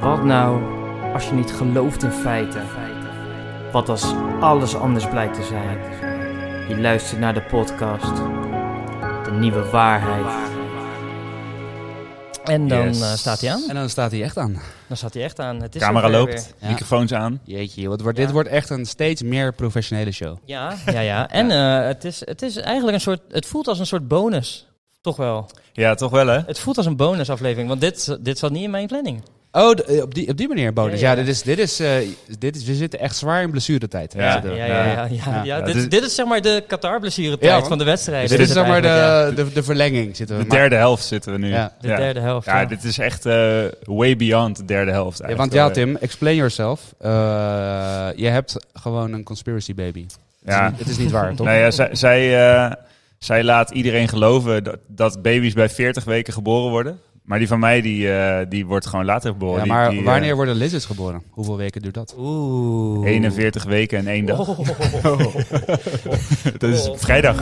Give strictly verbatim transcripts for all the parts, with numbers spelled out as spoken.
Wat nou als je niet gelooft in feiten? Wat als alles anders blijkt te zijn? Je luistert naar de podcast. De nieuwe waarheid. En dan Yes. uh, staat hij aan. En dan staat hij echt aan. Dan staat hij echt aan. Het is Camera zover loopt, weer. Ja. microfoons aan. Jeetje, joh, het wordt, Ja. dit wordt echt een steeds meer professionele show. Ja, ja, ja. En uh, het, is, het is eigenlijk een soort... Het voelt als een soort bonus. Toch wel. Ja, toch wel hè? Het voelt als een bonusaflevering. Want dit, dit zat niet in mijn planning. Oh, de- op, die, op die manier bonus. Ja, Ja, ja. dit is, dit is, uh, dit is, we zitten echt zwaar in blessuretijd. Ja. Ja, We zitten- ja, ja. ja, ja, ja, Ja, dit, dit is- dit is zeg maar de Qatar-blessuretijd Ja, man. van de wedstrijd. dit is zeg maar eigenlijk, de, de, de verlenging. Zitten we De maar- derde helft zitten we nu. Ja. ja. De derde helft. Ja, ja. dit is echt uh, way beyond de derde helft Ja, eigenlijk. want ja, wel, hè. Tim, explain yourself. Uh, je hebt gewoon een conspiracy baby. Ja. Het is niet waar, toch? Nou ja, zij, zij, uh, zij laat iedereen geloven dat, dat baby's bij veertig weken geboren worden. Maar die van mij, die, uh, die wordt gewoon later geboren. Ja, Die- maar die, uh, wanneer worden lizards geboren? Hoeveel weken duurt dat? Oeh. eenenveertig weken en één dag. Oh. Dat is Oh. vrijdag.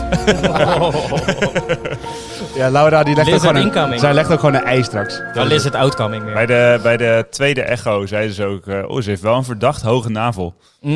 Ja, Laura die legt, ook Lizard gewoon, een, incoming. zij legt ook gewoon een ei straks. Al is het outcoming weer. Bij de, bij de tweede echo zeiden ze ook... Uh, oh, ze heeft wel een verdacht hoge navel. Mm,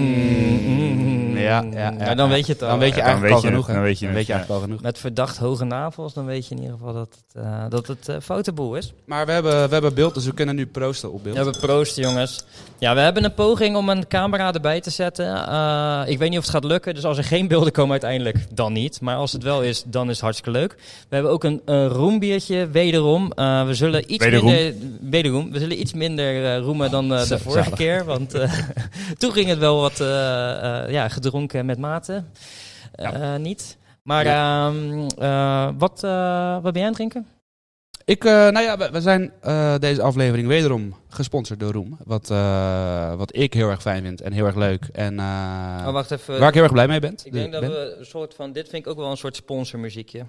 mm, Ja, ja, ja, Nou, dan ja. weet je het al. Dan weet je Ja, eigenlijk dan al weet je genoeg. het, hè? dan weet je Dan het, weet je ja. eigenlijk al genoeg. Met verdacht hoge navels, dan weet je in ieder geval dat het, uh, dat het uh, foute boel is. Maar we hebben, we hebben beeld, dus we kunnen nu proosten op beeld. Ja, we proosten, jongens. Ja, we hebben een poging om een camera erbij te zetten. Uh, ik weet niet of het gaat lukken, dus als er geen beelden komen uiteindelijk, dan niet. Maar als het wel is, dan is het hartstikke leuk. We hebben ook een uh, roembiertje, wederom. Uh, we zullen iets Wederom. minder... Wederom. We zullen iets minder uh, roemen dan uh, de Zalig. vorige keer. Want uh, toen ging het wel wat uh, uh, ja, gedronken met mate. Uh, Ja. Niet. Maar um, uh, wat, uh, wat ben jij aan het drinken? Ik, uh, nou ja, we, we zijn uh, deze aflevering wederom gesponsord door Roem. Wat, uh, wat ik heel erg fijn vind en heel erg leuk. En uh, Oh, wacht even. waar ik heel erg blij mee ben. Ik denk dat ben. we een soort van... Dit vind ik ook wel een soort sponsormuziekje.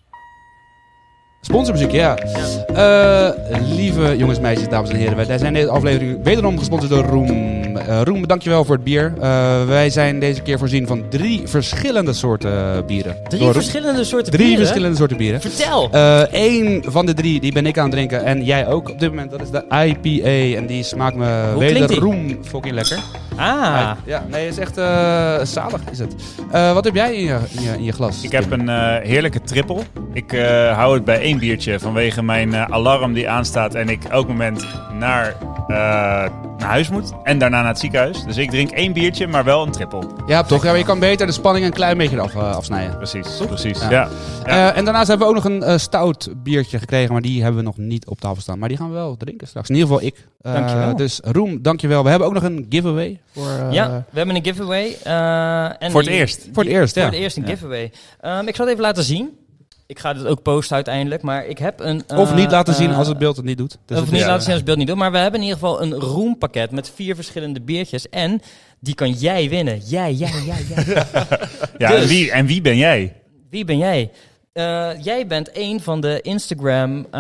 Sponsormuziek, ja. Uh, lieve jongens, meisjes, dames en heren. Wij zijn deze aflevering wederom gesponsord door Roem. Uh, Roem, dankjewel voor het bier. Uh, wij zijn deze keer voorzien van drie verschillende soorten bieren. Drie Door Roem. verschillende soorten Drie bieren? verschillende soorten bieren. Vertel! Eén van de drie, die ben ik aan het drinken. En jij ook op dit moment. Dat is de I P A. En die smaakt me Hoe klinkt die? wederom fucking lekker. ah, Ja, nee, is echt uh, zalig is het. Uh, wat heb jij in je, in je, in je glas? Ik heb Tim? een uh, heerlijke trippel. Ik uh, hou het bij één biertje vanwege mijn uh, alarm die aanstaat en ik elk moment naar, uh, naar huis moet. En daarna naar het ziekenhuis. Dus ik drink één biertje, maar wel een trippel. Ja, toch? Ja, maar je kan beter de spanning een klein beetje af, uh, afsnijden. Precies, precies. Ja. Ja. Ja. Uh, en daarnaast hebben we ook nog een uh, stout biertje gekregen, maar die hebben we nog niet op tafel staan. Maar die gaan we wel drinken straks. In ieder geval ik. Uh, Dankjewel. Dus Roem, dankjewel. We hebben ook nog een giveaway. Voor, uh, ja, we hebben een giveaway. uh, en Voor het die- eerst. Voor het eerst, Voor ja. het eerst een Ja. giveaway. Um, ik zal het even laten zien. Ik ga dit ook posten uiteindelijk, maar ik heb een... uh, Of niet laten zien uh, als het beeld het niet doet. Dus of het niet is- laten zien als het beeld niet doet. Maar we hebben in ieder geval een roempakket met vier verschillende biertjes. En die kan jij winnen. Jij, jij, jij, jij. Ja, Dus- en, wie, en wie ben jij? Wie ben jij? Uh, jij bent een van de Instagram... Uh,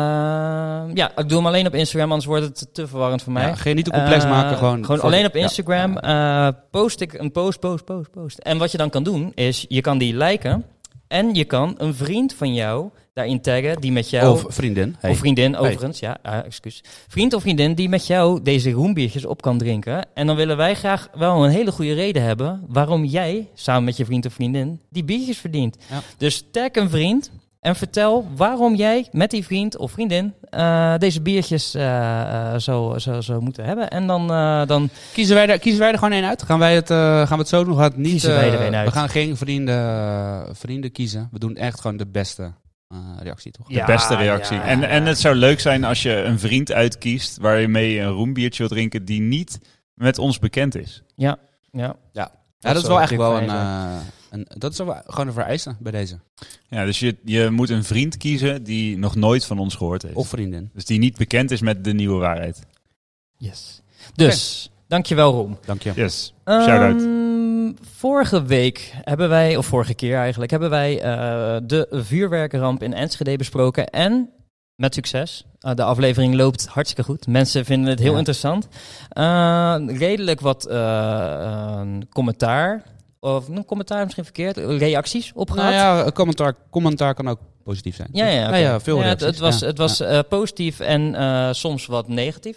ja, ik doe hem alleen op Instagram, anders wordt het te verwarrend voor mij. Ja, geen niet te complex Uh, maken, gewoon... Gewoon voor- alleen op ja. Instagram uh, post ik een post, post, post, post. En wat je dan kan doen, is je kan die liken. En je kan een vriend van jou daarin taggen die met jou... Of vriendin. Hey. Of vriendin, overigens. Ja, uh, excuus. Vriend of vriendin die met jou deze roembiertjes op kan drinken. En dan willen wij graag wel een hele goede reden hebben waarom jij, samen met je vriend of vriendin, die biertjes verdient. Ja. Dus tag een vriend en vertel waarom jij met die vriend of vriendin uh, deze biertjes uh, uh, zo, zo, zo moeten hebben. En dan... Uh, dan Kiezen wij, er, kiezen wij er gewoon één uit? Gaan wij het, uh, gaan we het zo doen? We gaan het niet, Kiezen wij er uh, één uit. We gaan geen vrienden, uh, vrienden kiezen. We doen echt gewoon de beste uh, reactie, toch? De Ja, beste reactie. ja, en, ja. en het zou leuk zijn als je een vriend uitkiest waar je mee een roembiertje wil drinken die niet met ons bekend is. ja, ja. Ja, dat, is zou wel echt wel dik een, zijn. uh, een... Dat is wel gewoon een vereiste bij deze. Ja, dus je, je moet een vriend kiezen die nog nooit van ons gehoord heeft. Of vriendin. Dus die niet bekend is met de nieuwe waarheid. Yes. Dus, dankjewel Roem. Dank je. Yes, shout-out. Um, vorige week hebben wij, of vorige keer eigenlijk, hebben wij uh, de vuurwerkenramp in Enschede besproken. En met succes. Uh, de aflevering loopt hartstikke goed. Mensen vinden het heel Ja. interessant. Uh, redelijk wat uh, uh, commentaar of een commentaar misschien verkeerd, reacties op gehad. Nou ja, een commentaar, commentaar kan ook positief zijn. Ja, ja, okay. ja, ja veel ja, reacties. het, het was, ja. het was ja. uh, positief en uh, soms wat negatief.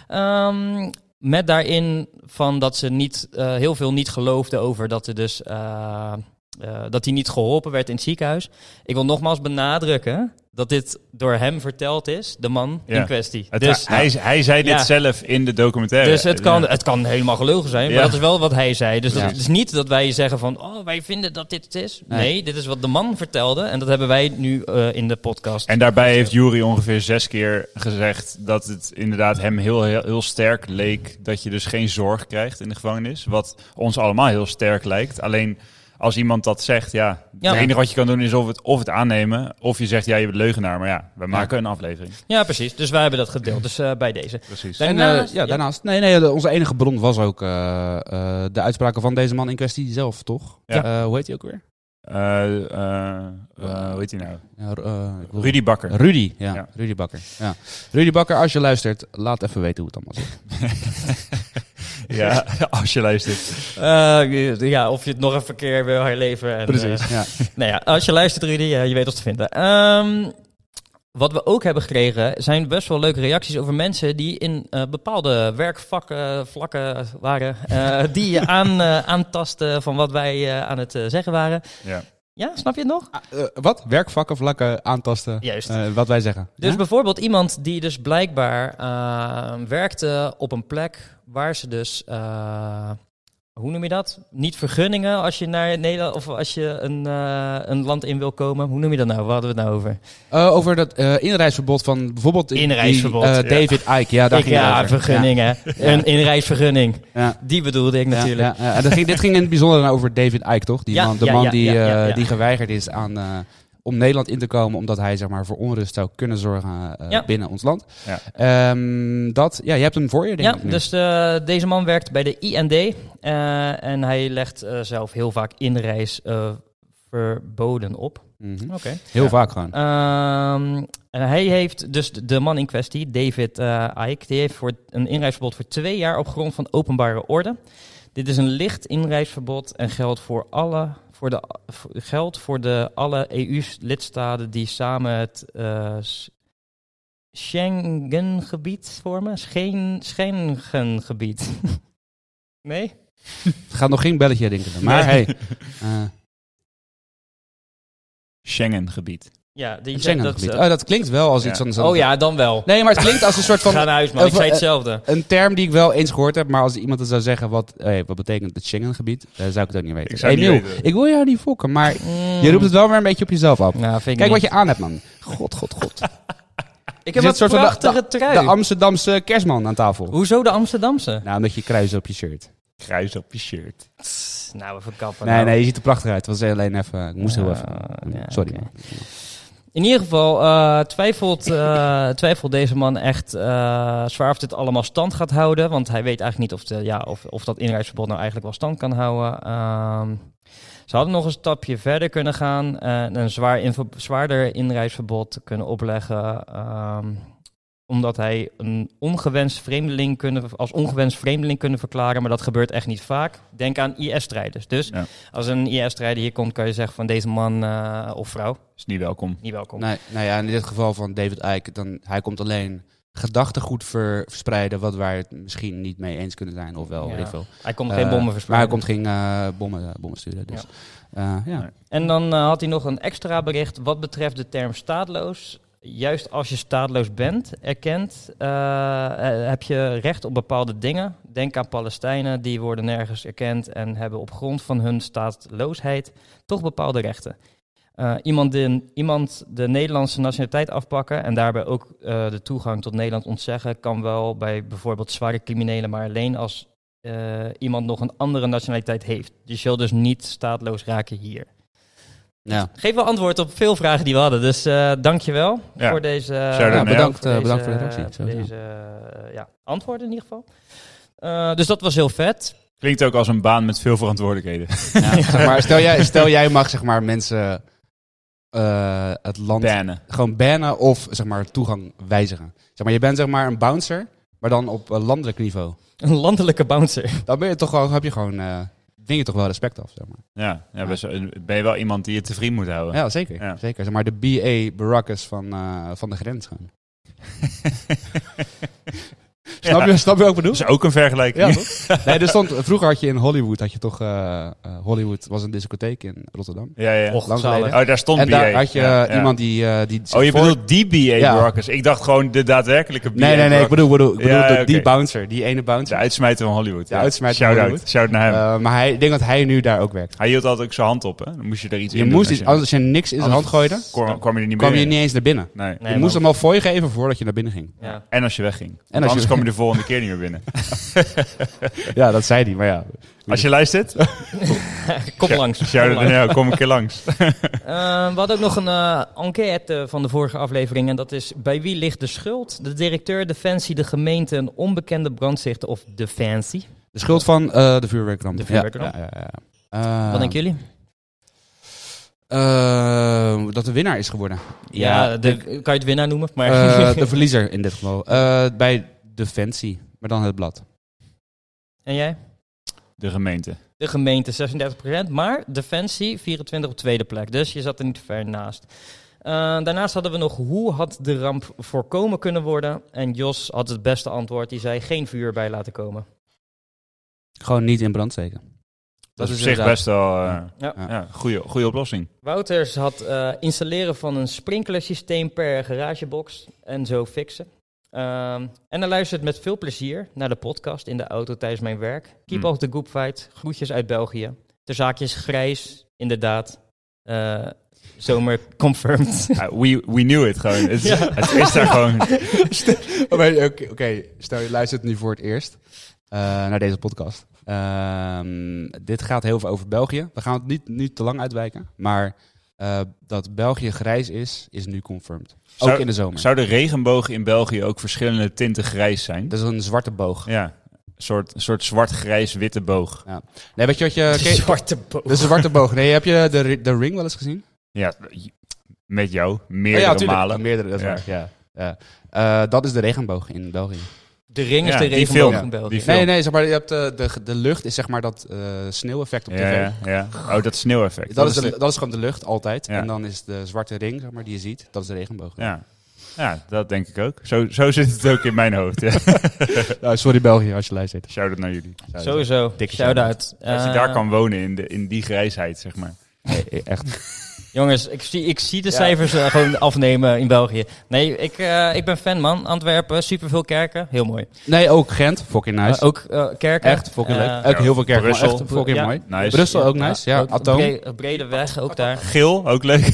Um, met daarin van dat ze niet uh, heel veel niet geloofden over dat er dus uh, uh, dat hij niet geholpen werd in het ziekenhuis. Ik wil nogmaals benadrukken dat dit door hem verteld is, de man ja. in kwestie. Het, dus, hij, hij zei dit ja. zelf in de documentaire. Dus het kan, ja. het kan helemaal gelogen zijn, maar ja. dat is wel wat hij zei. Dus ja. het is niet dat wij zeggen van, oh, wij vinden dat dit het is. Nee, nee dit is wat de man vertelde en dat hebben wij nu uh, in de podcast. En daarbij verteld. heeft Juri ongeveer zes keer gezegd dat het inderdaad hem heel, heel, heel sterk leek dat je dus geen zorg krijgt in de gevangenis. Wat ons allemaal heel sterk lijkt. Alleen als iemand dat zegt, ja, ja. het enige wat je kan doen is of het, of het aannemen, of je zegt, ja, je bent leugenaar. Maar ja, we maken ja. een aflevering. Ja, precies. Dus wij hebben dat gedeeld. Dus uh, bij deze. Precies. Daarnaast, en, uh, ja, daarnaast. Nee, nee, de, onze enige bron was ook uh, uh, de uitspraken van deze man in kwestie zelf, toch? Ja. Uh, hoe heet hij ook weer? Uh, uh, uh, hoe heet hij nou? Ja, uh, wil... Rudy Bakker. Rudy, ja. ja. Rudy Bakker. Ja. Rudy Bakker, als je luistert, laat even weten hoe het allemaal zit. Ja, als je luistert. Uh, ja, of je het nog even een keer wil herleven. En, Precies, uh, ja. Nou ja, als je luistert, Rudy, uh, je weet ons te vinden. Um, wat we ook hebben gekregen, zijn best wel leuke reacties over mensen die in uh, bepaalde werkvakken, vlakken waren, uh, die aan, uh, aantasten van wat wij uh, aan het uh, zeggen waren. Ja. Ja, snap je het nog? Uh, uh, wat? Werkvakken, vlakken, aantasten. Juist. Uh, wat wij zeggen. Dus ja? bijvoorbeeld iemand die dus blijkbaar uh, werkte op een plek waar ze dus, uh, hoe noem je dat? Niet vergunningen als je naar Nederland of als je een, uh, een land in wil komen. Hoe noem je dat nou? Waar hadden we het nou over? Uh, over dat uh, inreisverbod van bijvoorbeeld inreisverbod, die, uh, David ja. Icke. Ja, daar ik, ging ja, het over. vergunningen. Ja. Een inreisvergunning. Ja. Die bedoelde ik natuurlijk. Ja, ja, ja. Dat ging, dit ging in het bijzonder dan over David Icke, toch? Die ja, man, de ja, man ja, die, ja, ja, ja, uh, ja. die geweigerd is aan, uh, om Nederland in te komen, omdat hij zeg maar voor onrust zou kunnen zorgen uh, ja. binnen ons land. Ja. Um, dat, ja, je hebt hem voor je, denk ja, ik. Nu. Dus uh, deze man werkt bij de I N D uh, en hij legt uh, zelf heel vaak inreis uh, verboden op. Mm-hmm. Okay. Heel ja. vaak gewoon. Um, en hij heeft, dus de man in kwestie, David uh, Icke, die heeft voor een inreisverbod voor twee jaar op grond van openbare orde. Dit is een licht inreisverbod en geldt voor alle, voor de, voor, geldt voor de alle E U-lidstaten die samen het uh, Schengen-gebied vormen. Schengen, Schengen-gebied. Nee? Het gaat nog geen belletje denken. Maar nee. hey. Uh, Schengen-gebied. Ja, die Schengen-gebied. dat, uh, oh, dat klinkt wel als ja. iets anders. Oh ja, dan wel. Nee, maar het klinkt als een soort van... Ga naar huis, man. Ik zei hetzelfde. Een term die ik wel eens gehoord heb, maar als iemand het zou zeggen, wat, hey, wat betekent het Schengen-gebied, uh, zou ik het ook niet weten. Ik, zou hey, niet Neil, weten. ik wil jou niet fokken, maar mm. je roept het wel weer een beetje op jezelf af. Nou, vind ik Kijk niet. wat je aan hebt, man. God, god, god. Ik heb Je een zit soort prachtige van de, trui. De Amsterdamse kerstman aan tafel. Hoezo de Amsterdamse? Nou, omdat je kruis op je shirt. Kruis op je shirt. Tss, nou, even kappen. Nee, nou. nee, je ziet er prachtig uit. Het was alleen even... Ik moest Uh, heel even... ja, Sorry, okay. man. In ieder geval uh, twijfelt, uh, twijfelt deze man echt uh, zwaar of dit allemaal stand gaat houden. Want hij weet eigenlijk niet of, de, ja, of, of dat inreisverbod nou eigenlijk wel stand kan houden. Um, ze hadden nog een stapje verder kunnen gaan en een zwaar invo- zwaarder inreisverbod kunnen opleggen. Um, omdat hij een ongewenst vreemdeling kunnen, als ongewenst vreemdeling kunnen verklaren. Maar dat gebeurt echt niet vaak. Denk aan I S-strijders. Dus Ja. als een I S-strijder hier komt, kan je zeggen van deze man uh, of vrouw Is niet welkom. niet welkom. Nee, nou ja, in dit geval van David Icke, dan, hij komt alleen gedachtegoed ver, verspreiden wat wij het misschien niet mee eens kunnen zijn, of wel, Ja. weet ik veel. Hij komt Uh, geen bommen Maar verspreiden. hij komt geen uh, bommen, uh, bommen sturen, dus ja. Uh, ja. Nee. En dan uh, had hij nog een extra bericht wat betreft de term staatloos. Juist als je staatloos bent, erkend, uh, uh, heb je recht op bepaalde dingen. Denk aan Palestijnen, die worden nergens erkend en hebben op grond van hun staatloosheid toch bepaalde rechten. Uh, iemand, de, iemand de Nederlandse nationaliteit afpakken en daarbij ook uh, de toegang tot Nederland ontzeggen, kan wel bij bijvoorbeeld zware criminelen, maar alleen als uh, iemand nog een andere nationaliteit heeft. Je zult dus niet staatloos raken hier. Ja. Geef wel antwoord op veel vragen die we hadden. Dus uh, dankjewel Ja. voor deze, uh, Ja, Ja, Mail. bedankt, voor uh, deze, bedankt voor de reactie. voor Sowieso. deze uh, ja, antwoorden in ieder geval. Uh, dus dat was heel vet. Klinkt ook als een baan met veel verantwoordelijkheden. Ja, zeg maar, stel, jij, stel jij mag zeg maar mensen uh, het land Bannen. gewoon bannen of zeg maar toegang wijzigen. Zeg maar, je bent zeg maar een bouncer, maar dan op uh, landelijk niveau. Een landelijke bouncer. Dan ben je toch gewoon, heb je gewoon uh, dwing je toch wel respect af, zeg maar. Ja, ja, best wel- ben je wel iemand die je te vriend moet houden. Ja, zeker. Ja. zeker. Zeg maar de B A Baracus van, uh, van de grens gewoon. Snap, Ja. je, snap je wat ik bedoel? Dat is ook een vergelijking. Ja, toch? Nee, er stond, vroeger had je in Hollywood, had je toch, uh, uh, Hollywood was een discotheek in Rotterdam. ja, ja. Och, lang zalig. geleden. Oh, daar stond En B A. daar had je Ja, uh, ja. iemand die... Uh, die Oh, je voor- bedoelt die B A Ja. Baracus. Ik dacht gewoon de daadwerkelijke B A Nee, nee, nee, ik bedoel, bedoel, ik bedoel Ja, de- oké. die bouncer, die ene De bouncer. uitsmijter van Hollywood. De uitsmijter van Shout-out. Hollywood. Shout naar hem. Uh, maar hij, ik denk dat hij nu daar ook werkt. Hij hield altijd ook zijn hand op, hè? Dan moest je er iets Je in moest doen. iets, als je niks in zijn hand gooide, kwam, kwam je er niet kwam je binnen. niet eens naar binnen. Nee. Nee, je maar- moest hem al fooi geven voordat je naar binnen ging. Ja. En als je wegging. Want als je anders weg- kom je de volgende keer niet meer binnen. Ja, dat zei hij, maar ja. Als je luistert, Kom langs. Kom shout langs. ja, kom een keer langs. Uh, we hadden ook nog een uh, enquête van de vorige aflevering. En dat is: bij wie ligt de schuld? De directeur, Defensie, de gemeente, een onbekende brandstichter of Defensie? De schuld van uh, de vuurwerkramp. De vuurwerkramp. Ja, ja, ja, ja. Uh, Wat denken jullie? Uh, dat de winnaar is geworden. Ja, de, kan je het winnaar noemen? Maar Uh, de verliezer in dit geval. Uh, bij Defensie, maar dan het blad. en jij? De gemeente. De gemeente zesendertig procent, maar Defensie vierentwintig op tweede plek. Dus je zat er niet ver naast. Uh, daarnaast hadden we nog: hoe had de ramp voorkomen kunnen worden? En Jos had het beste antwoord. Die zei: geen vuur bij laten komen. Gewoon niet in brand steken. Dat, is op zich inderdaad- best wel uh, Ja. Ja. ja, goede, goede oplossing. Wouters had uh, installeren van een sprinklersysteem per garagebox en zo fixen. Um, en hij luistert met veel plezier naar de podcast in de auto tijdens mijn werk. Keep Hmm. off the good fight. Groetjes uit België. De zaakjes grijs, inderdaad. Uh, zomer confirmed. Uh, we, we knew it gewoon. Het, Ja. het is daar gewoon. Oké, okay, okay. Stel je luistert nu voor het eerst uh, naar deze podcast. Um, dit gaat heel veel over België. We gaan het niet, niet te lang uitwijken. Maar uh, dat België grijs is, is nu confirmed. Ook Zou- in de zomer. Zou de regenboog in België ook verschillende tinten grijs zijn? Dat is een zwarte boog. Ja, een soort, een soort zwart-grijs-witte boog. Nee, weet je wat je... ken- Zwarte boog. Dat is een zwarte boog. Nee, heb je de, de Ring wel eens gezien? Ja, met jou. Meerdere Oh ja, tuurlijk. malen. Meerdere, dat is Ja. waar. Ja. Ja. Uh, dat is de regenboog in België. De ring is Ja, de die regenboog film. in België. Die film. Nee, nee, zeg maar, je hebt de, de, de lucht is zeg maar dat uh, sneeuweffect op Ja, tv. ja, ja. Oh, dat sneeuweffect. Dat is, de, dat is gewoon de lucht, altijd. Ja. En dan is de zwarte ring, zeg maar, die je ziet, dat is de regenboog. Ja. Ja, dat denk ik ook. Zo, zo zit het ook in mijn hoofd. Ja. Nou, sorry België, als je luistert. Shout-out naar jullie. Sowieso. Dikke Shout-out. Als je Uh, daar kan wonen, in, de, in die grijsheid, zeg maar. Nee, echt. Jongens, ik zie, ik zie de Ja. cijfers uh, gewoon afnemen in België. Nee, ik, uh, ik ben fan, man. Antwerpen, superveel kerken. Heel mooi. Nee, ook Gent, fucking nice. Uh, ook uh, kerken. Echt, fucking Uh, leuk. Ook heel veel kerken, maar Brussel. echt fucking Ja. mooi. Nice. Brussel ook nice, ja. ook Atoom. Bre- brede weg, ook daar. Geel, ook leuk.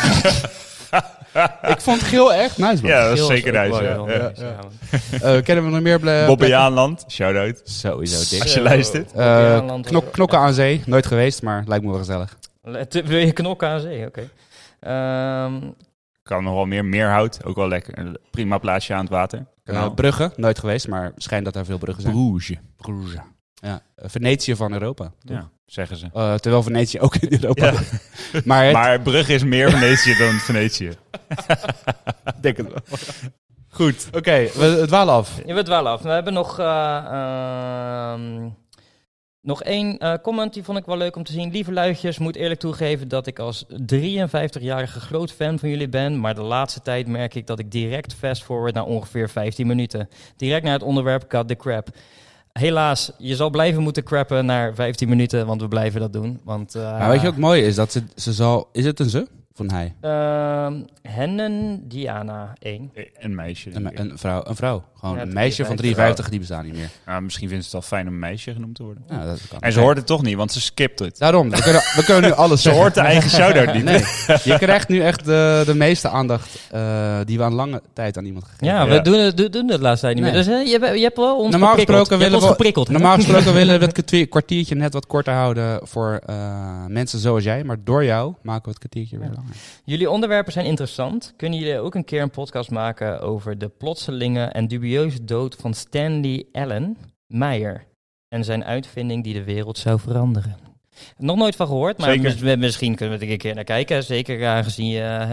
Ik vond Geel echt nice, man. Ja, dat is Geel zeker ook nice. wel Ja. heel Ja. nice, ja, man. Uh, kennen we nog meer ble- Bobbejaanland, shout-out. Sowieso dik. Als je Zo. luistert. Uh, Bobbejaanland. knok, knokken aan zee, nooit geweest, maar lijkt me wel gezellig. Te- Wil je knokken aan zee? Oké. Ehm, Kan nog wel meer. Meerhout, ook wel lekker. Een prima plaatsje aan het water. Uh, Brugge, nooit geweest, maar schijnt dat er veel bruggen zijn. Bruges. Bruges. Ja. Uh, Venetië van Europa. Ja, zeggen ze. Uh, terwijl Venetië ook in Europa. Ja. maar het, Maar Brugge is meer Venetië dan Venetië. denk het wel. Goed, oké, okay, we dwalen af. je bent wel af. We hebben nog, uh, ehm, nog één uh, comment, die vond ik wel leuk om te zien. Lieve luidjes, moet eerlijk toegeven dat ik als drieënvijftigjarige groot fan van jullie ben. Maar de laatste tijd merk ik dat ik direct fast forward naar ongeveer vijftien minuten. Direct naar het onderwerp cut the crap. Helaas, je zal blijven moeten crappen naar vijftien minuten, want we blijven dat doen. Want, uh, Maar weet je wat mooi is? Dat ze, ze zal... Is het een ze? Of een hij? Uh, Hennen Diana één. Een meisje. denk ik. Een, een vrouw. Een vrouw. Gewoon Ja, een meisje van drieënvijftig. drieënvijftig, die bestaan niet meer. Nou, misschien vindt ze het wel fijn om een meisje genoemd te worden. Ja, dat kan. En ze hoort het toch niet, want ze skipt het. Daarom, we kunnen, we kunnen nu alles Ze zeggen. hoort de eigen shout-out niet. Nee, je krijgt nu echt de, de meeste aandacht uh, die we aan lange tijd aan iemand gegeven Ja, hebben. we doen het, doen, doen het de laatste tijd niet Nee. meer. Dus uh, je, hebt- je hebt wel ons Normaal geprikkeld. gesproken Je hebt willen ons we- geprikkeld. hè? Normaal gesproken willen we het kwartier- kwartiertje net wat korter houden voor uh, mensen zoals jij. Maar door jou maken we het kwartiertje weer Ja. langer. Jullie onderwerpen zijn interessant. Kunnen jullie ook een keer een podcast maken over de plotselinge en dubieuze dood van Stanley Allen Meyer en zijn uitvinding die de wereld zou veranderen? Nog nooit van gehoord, maar Zeker. mis- misschien kunnen we er een keer naar kijken. Zeker aangezien je hè,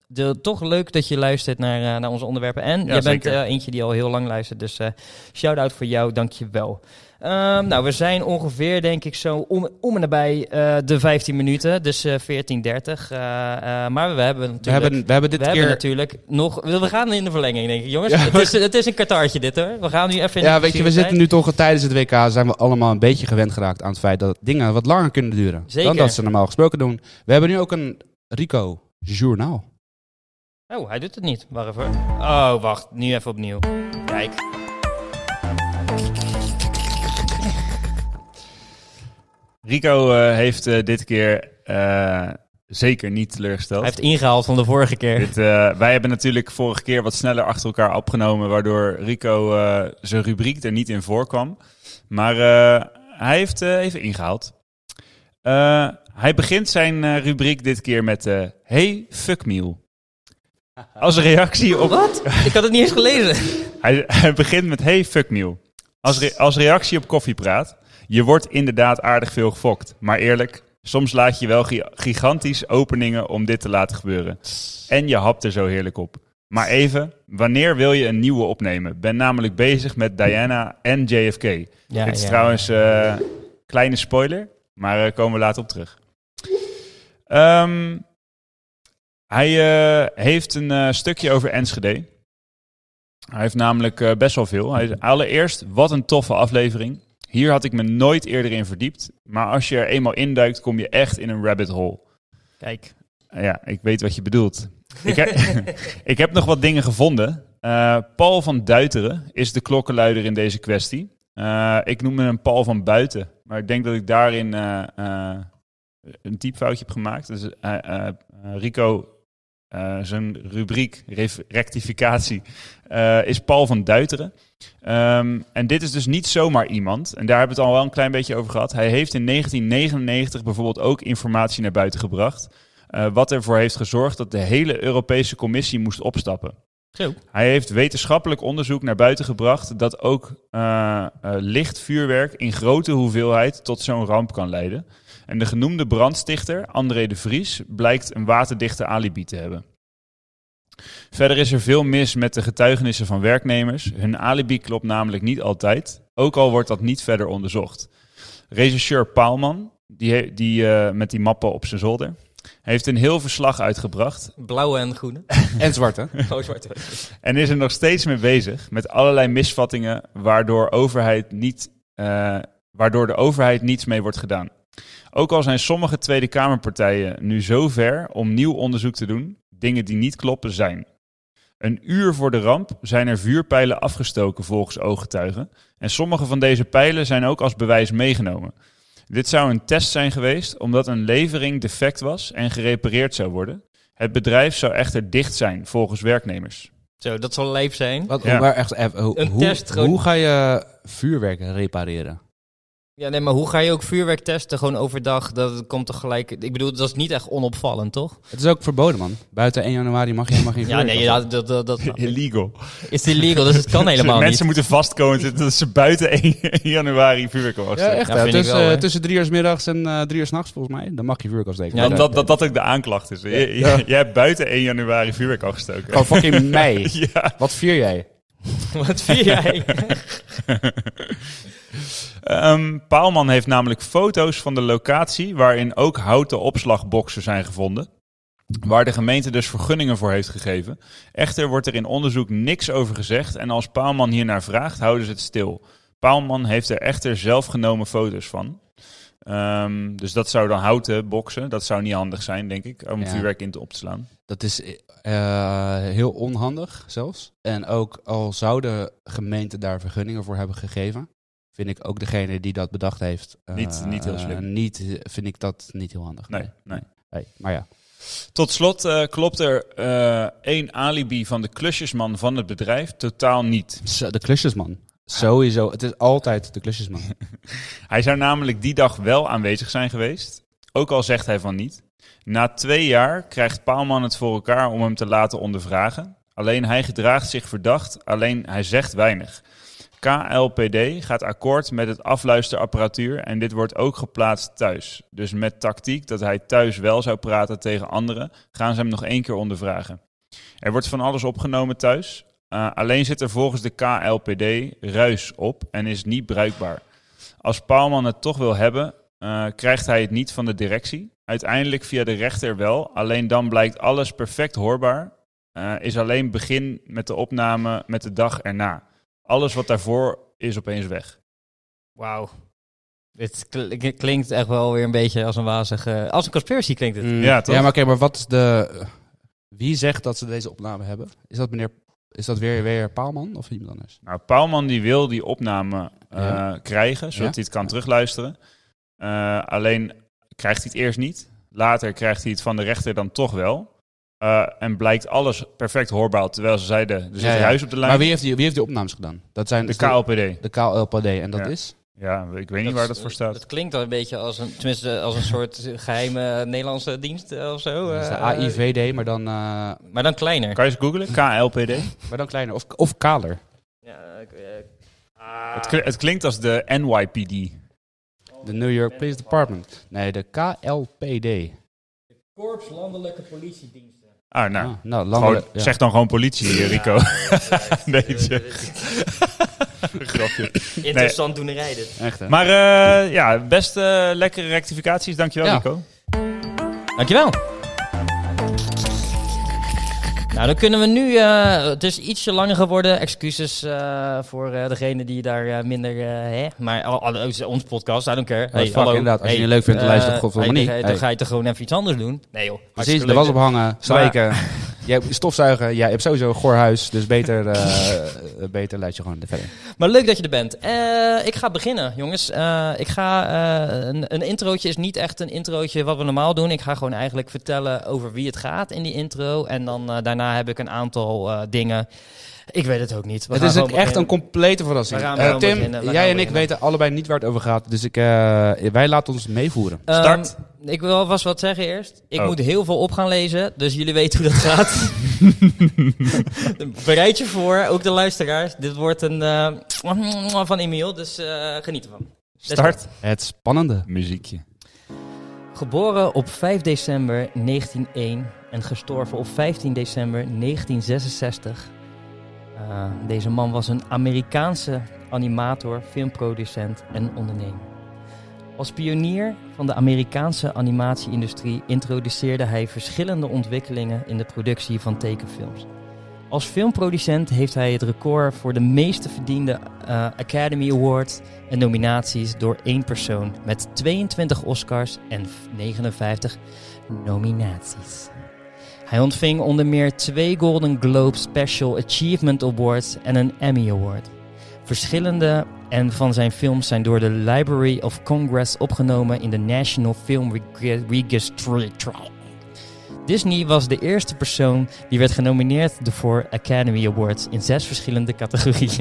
de, toch leuk dat je luistert naar, uh, naar onze onderwerpen. En Ja, jij bent zeker. uh, eentje die al heel lang luistert, dus uh, shout-out voor jou, dank je wel. Um, nou, we zijn ongeveer, denk ik, zo om, om en nabij uh, de vijftien minuten, dus uh, veertien dertig. Uh, uh, maar we hebben natuurlijk... We hebben, we hebben dit we keer... hebben natuurlijk nog... We gaan in de verlenging, denk ik, jongens. Ja, het, is, het is een katartje dit, hoor. We gaan nu even in Ja, de weet je, we tijd. zitten nu toch tijdens het W K, zijn we allemaal een beetje gewend geraakt aan het feit dat dingen wat langer kunnen duren. Zeker. Dan dat ze normaal gesproken doen. We hebben nu ook een Rico Journaal. Oh, hij doet het niet. Wacht even. Oh, wacht. Nu even opnieuw. Kijk. Rico uh, heeft uh, dit keer uh, zeker niet teleurgesteld. Hij heeft ingehaald van de vorige keer. Dit, uh, wij hebben natuurlijk vorige keer wat sneller achter elkaar opgenomen, waardoor Rico uh, zijn rubriek er niet in voorkwam. Maar uh, hij heeft uh, even ingehaald. Uh, hij begint zijn uh, rubriek dit keer met uh, Hey, fuck meal. Als reactie op... Wat? Ik had het niet eens gelezen. hij, hij begint met Hey, fuck meal. Als, re- als reactie op koffiepraat. Je wordt inderdaad aardig veel gefokt. Maar eerlijk, soms laat je wel gi- gigantisch openingen om dit te laten gebeuren. En je hapt er zo heerlijk op. Maar even, wanneer wil je een nieuwe opnemen? Ben namelijk bezig met Diana en J F K. Ja, Dit is ja. trouwens uh, kleine spoiler, maar daar uh, komen we later op terug. Um, hij uh, heeft een uh, stukje over Enschede. Hij heeft namelijk uh, best wel veel. Hij, allereerst, wat een toffe aflevering. Hier had ik me nooit eerder in verdiept. Maar als je er eenmaal induikt, kom je echt in een rabbit hole. Kijk. Uh, ja, ik weet wat je bedoelt. ik, he- ik heb nog wat dingen gevonden. Uh, Paul van Duiteren is de klokkenluider in deze kwestie. Uh, ik noem hem Paul van Buiten. Maar ik denk dat ik daarin uh, uh, een typfoutje heb gemaakt. Dus uh, uh, uh, Rico, uh, zijn rubriek, ref- rectificatie, uh, is Paul van Duiteren. Um, en dit is dus niet zomaar iemand. En daar hebben we het al wel een klein beetje over gehad. Hij heeft in negentien negenennegentig bijvoorbeeld ook informatie naar buiten gebracht. Uh, wat ervoor heeft gezorgd dat de hele Europese Commissie moest opstappen. Zo. Hij heeft wetenschappelijk onderzoek naar buiten gebracht dat ook uh, uh, licht vuurwerk in grote hoeveelheid tot zo'n ramp kan leiden. En de genoemde brandstichter, André de Vries, blijkt een waterdichte alibi te hebben. Verder is er veel mis met de getuigenissen van werknemers. Hun alibi klopt namelijk niet altijd, ook al wordt dat niet verder onderzocht. Regisseur Paalman, die, he- die uh, met die mappen op zijn zolder, heeft een heel verslag uitgebracht. Blauwe en groene. En zwarte. Oh, zwarte. En is er nog steeds mee bezig met allerlei misvattingen waardoor, overheid niet, uh, waardoor de overheid niets mee wordt gedaan. Ook al zijn sommige Tweede Kamerpartijen nu zo ver om nieuw onderzoek te doen, dingen die niet kloppen zijn. Een uur voor de ramp zijn er vuurpijlen afgestoken volgens ooggetuigen. En sommige van deze pijlen zijn ook als bewijs meegenomen. Dit zou een test zijn geweest omdat een levering defect was en gerepareerd zou worden. Het bedrijf zou echter dicht zijn volgens werknemers. Zo, dat zal lijp zijn. Wat, Ja. maar echt, even, hoe, Een hoe, test gewoon- hoe ga je vuurwerk repareren? Ja, nee, maar hoe ga je ook vuurwerk testen gewoon overdag? Dat komt toch gelijk... Ik bedoel, dat is niet echt onopvallend, toch? Het is ook verboden, man. Buiten één januari mag je helemaal geen Ja, vuurwerk nee, ja, afsteken. dat, dat, dat Illegal. is illegal, dus het kan helemaal Mensen niet. moeten vastkomen dat ze buiten één januari vuurwerk mogen Ja, afsteken. echt. Ja, hè. vind ik tussen, wel, hè. tussen drie uur 's middags en uh, drie uur 's nachts, volgens mij. Dan mag je vuurwerk afsteken. Ja, Dat, dat, dat dat ook de aanklacht is. Je, je, Ja. je hebt buiten één januari vuurwerk afgestoken. Gewoon fucking mei. Ja. Wat vier jij? Wat vier jij? Um, Paalman heeft namelijk foto's van de locatie waarin ook houten opslagboxen zijn gevonden. Waar de gemeente dus vergunningen voor heeft gegeven. Echter wordt er in onderzoek niks over gezegd en als Paalman hiernaar vraagt, houden ze het stil. Paalman heeft er echter zelf genomen foto's van. Um, dus dat zou dan houten boksen. Dat zou niet handig zijn, denk ik, om Ja. vuurwerk in te op te slaan. Dat is uh, heel onhandig zelfs. En ook al zou de gemeente daar vergunningen voor hebben gegeven, vind ik ook degene die dat bedacht heeft, uh, Niet- niet heel slim. uh, niet, vind ik dat niet heel handig. Nee, nee. Nee, maar ja. Tot slot uh, klopt er uh, één alibi van de klusjesman van het bedrijf totaal niet. Zo, de klusjesman. Sowieso. Het is altijd de klusjesman. Hij zou namelijk die dag wel aanwezig zijn geweest, ook al zegt hij van niet. Na twee jaar krijgt Paalman het voor elkaar om hem te laten ondervragen. Alleen hij gedraagt zich verdacht, alleen hij zegt weinig. K L P D gaat akkoord met het afluisterapparatuur en dit wordt ook geplaatst thuis. Dus met tactiek dat hij thuis wel zou praten tegen anderen, gaan ze hem nog één keer ondervragen. Er wordt van alles opgenomen thuis. Uh, alleen zit er volgens de K L P D ruis op en is niet bruikbaar. Als Paalman het toch wil hebben, uh, krijgt hij het niet van de directie. Uiteindelijk via de rechter wel, alleen dan blijkt alles perfect hoorbaar. Uh, is alleen begin met de opname met de dag erna. Alles wat daarvoor is opeens weg. Wauw. Dit kl- klinkt echt wel weer een beetje als een wazige... Als een conspiracy klinkt het. Mm, Ja, toch? Ja, maar oké, maar wat is de... Wie zegt dat ze deze opname hebben? Is dat meneer... Is dat weer, weer Paalman of iemand anders? Nou, Paalman die wil die opname uh, Ja. krijgen, zodat Ja. hij het kan terugluisteren. Uh, alleen krijgt hij het eerst niet. Later krijgt hij het van de rechter dan toch wel. Uh, en blijkt alles perfect hoorbaar, terwijl ze zeiden, er zit Ja, ja. ruis op de lijn. Maar wie heeft die, wie heeft die opnames gedaan? Dat zijn De is K L P D. De K L P D. En dat Ja. is? Ja, ik weet niet waar dat voor staat. Het klinkt al een beetje als een, tenminste als een soort geheime Nederlandse dienst uh, of zo. Dat is de uh, A I V D, maar dan, uh, Maar dan kleiner. Kan je eens googlen? K L P D. maar dan kleiner. Of, of kaler. Ja, ik, uh, ah. Het, kli- het klinkt als de N Y P D. De New York Police Department. Nee, de K L P D. Korps Landelijke Politiediensten. Ah, nou. Ah, nou, Gewoon, landelijk, ja. Zeg dan gewoon politie, Rico. Beetje. Grapje. Interessant doenerij dit. Echt, hè? Maar uh, ja, best uh, lekkere rectificaties. Dankjewel, Ja. Rico. Dankjewel. Nou, dan kunnen we nu... Uh, het is ietsje langer geworden. Excuses uh, voor uh, degene die daar uh, minder... Uh, hè? Maar al, al, het is ons podcast, I don't care. Hey, fuck, inderdaad. Als je het leuk vindt, dan luister god hey, niet. Dan, Hey. dan ga je toch gewoon even iets anders doen? Nee joh. Precies, Hartstikke de was leuk. ophangen, strijken. Jij hebt stofzuigen. Jij hebt sowieso een goor huis. Dus beter, uh, beter luid je gewoon verder. Maar leuk dat je er bent. Uh, ik ga beginnen, jongens. Uh, ik ga, uh, een, een introotje is niet echt een introotje wat we normaal doen. Ik ga gewoon eigenlijk vertellen over wie het gaat in die intro. En dan uh, daarna heb ik een aantal uh, dingen. Ik weet het ook niet. We Het gaan is ook gewoon echt een beginnen. complete verrassing. We gaan Uh, gewoon Tim, beginnen. We gaan jij en ik beginnen. weten allebei niet waar het over gaat. Dus ik, uh, wij laten ons meevoeren. Um, Start. Ik wil vast wat zeggen eerst. Ik Oh. moet heel veel op gaan lezen, dus jullie weten hoe dat gaat. Bereid je voor, ook de luisteraars. Dit wordt een uh, van Emiel, dus uh, geniet ervan. Start. Het spannende. Muziekje. Geboren op vijf december negentien nul één en gestorven op vijftien december negentien zesenzestig. Uh, deze man was een Amerikaanse animator, filmproducent en ondernemer. Als pionier van de Amerikaanse animatie-industrie introduceerde hij verschillende ontwikkelingen in de productie van tekenfilms. Als filmproducent heeft hij het record voor de meeste verdiende uh, Academy Awards en nominaties door één persoon met tweeëntwintig Oscars en negenenvijftig nominaties. Hij ontving onder meer twee Golden Globe Special Achievement Awards en een Emmy Award. Verschillende en van zijn films zijn door de Library of Congress opgenomen in de National Film Reg- Registry. Disney was de eerste persoon die werd genomineerd voor Academy Awards in zes verschillende categorieën.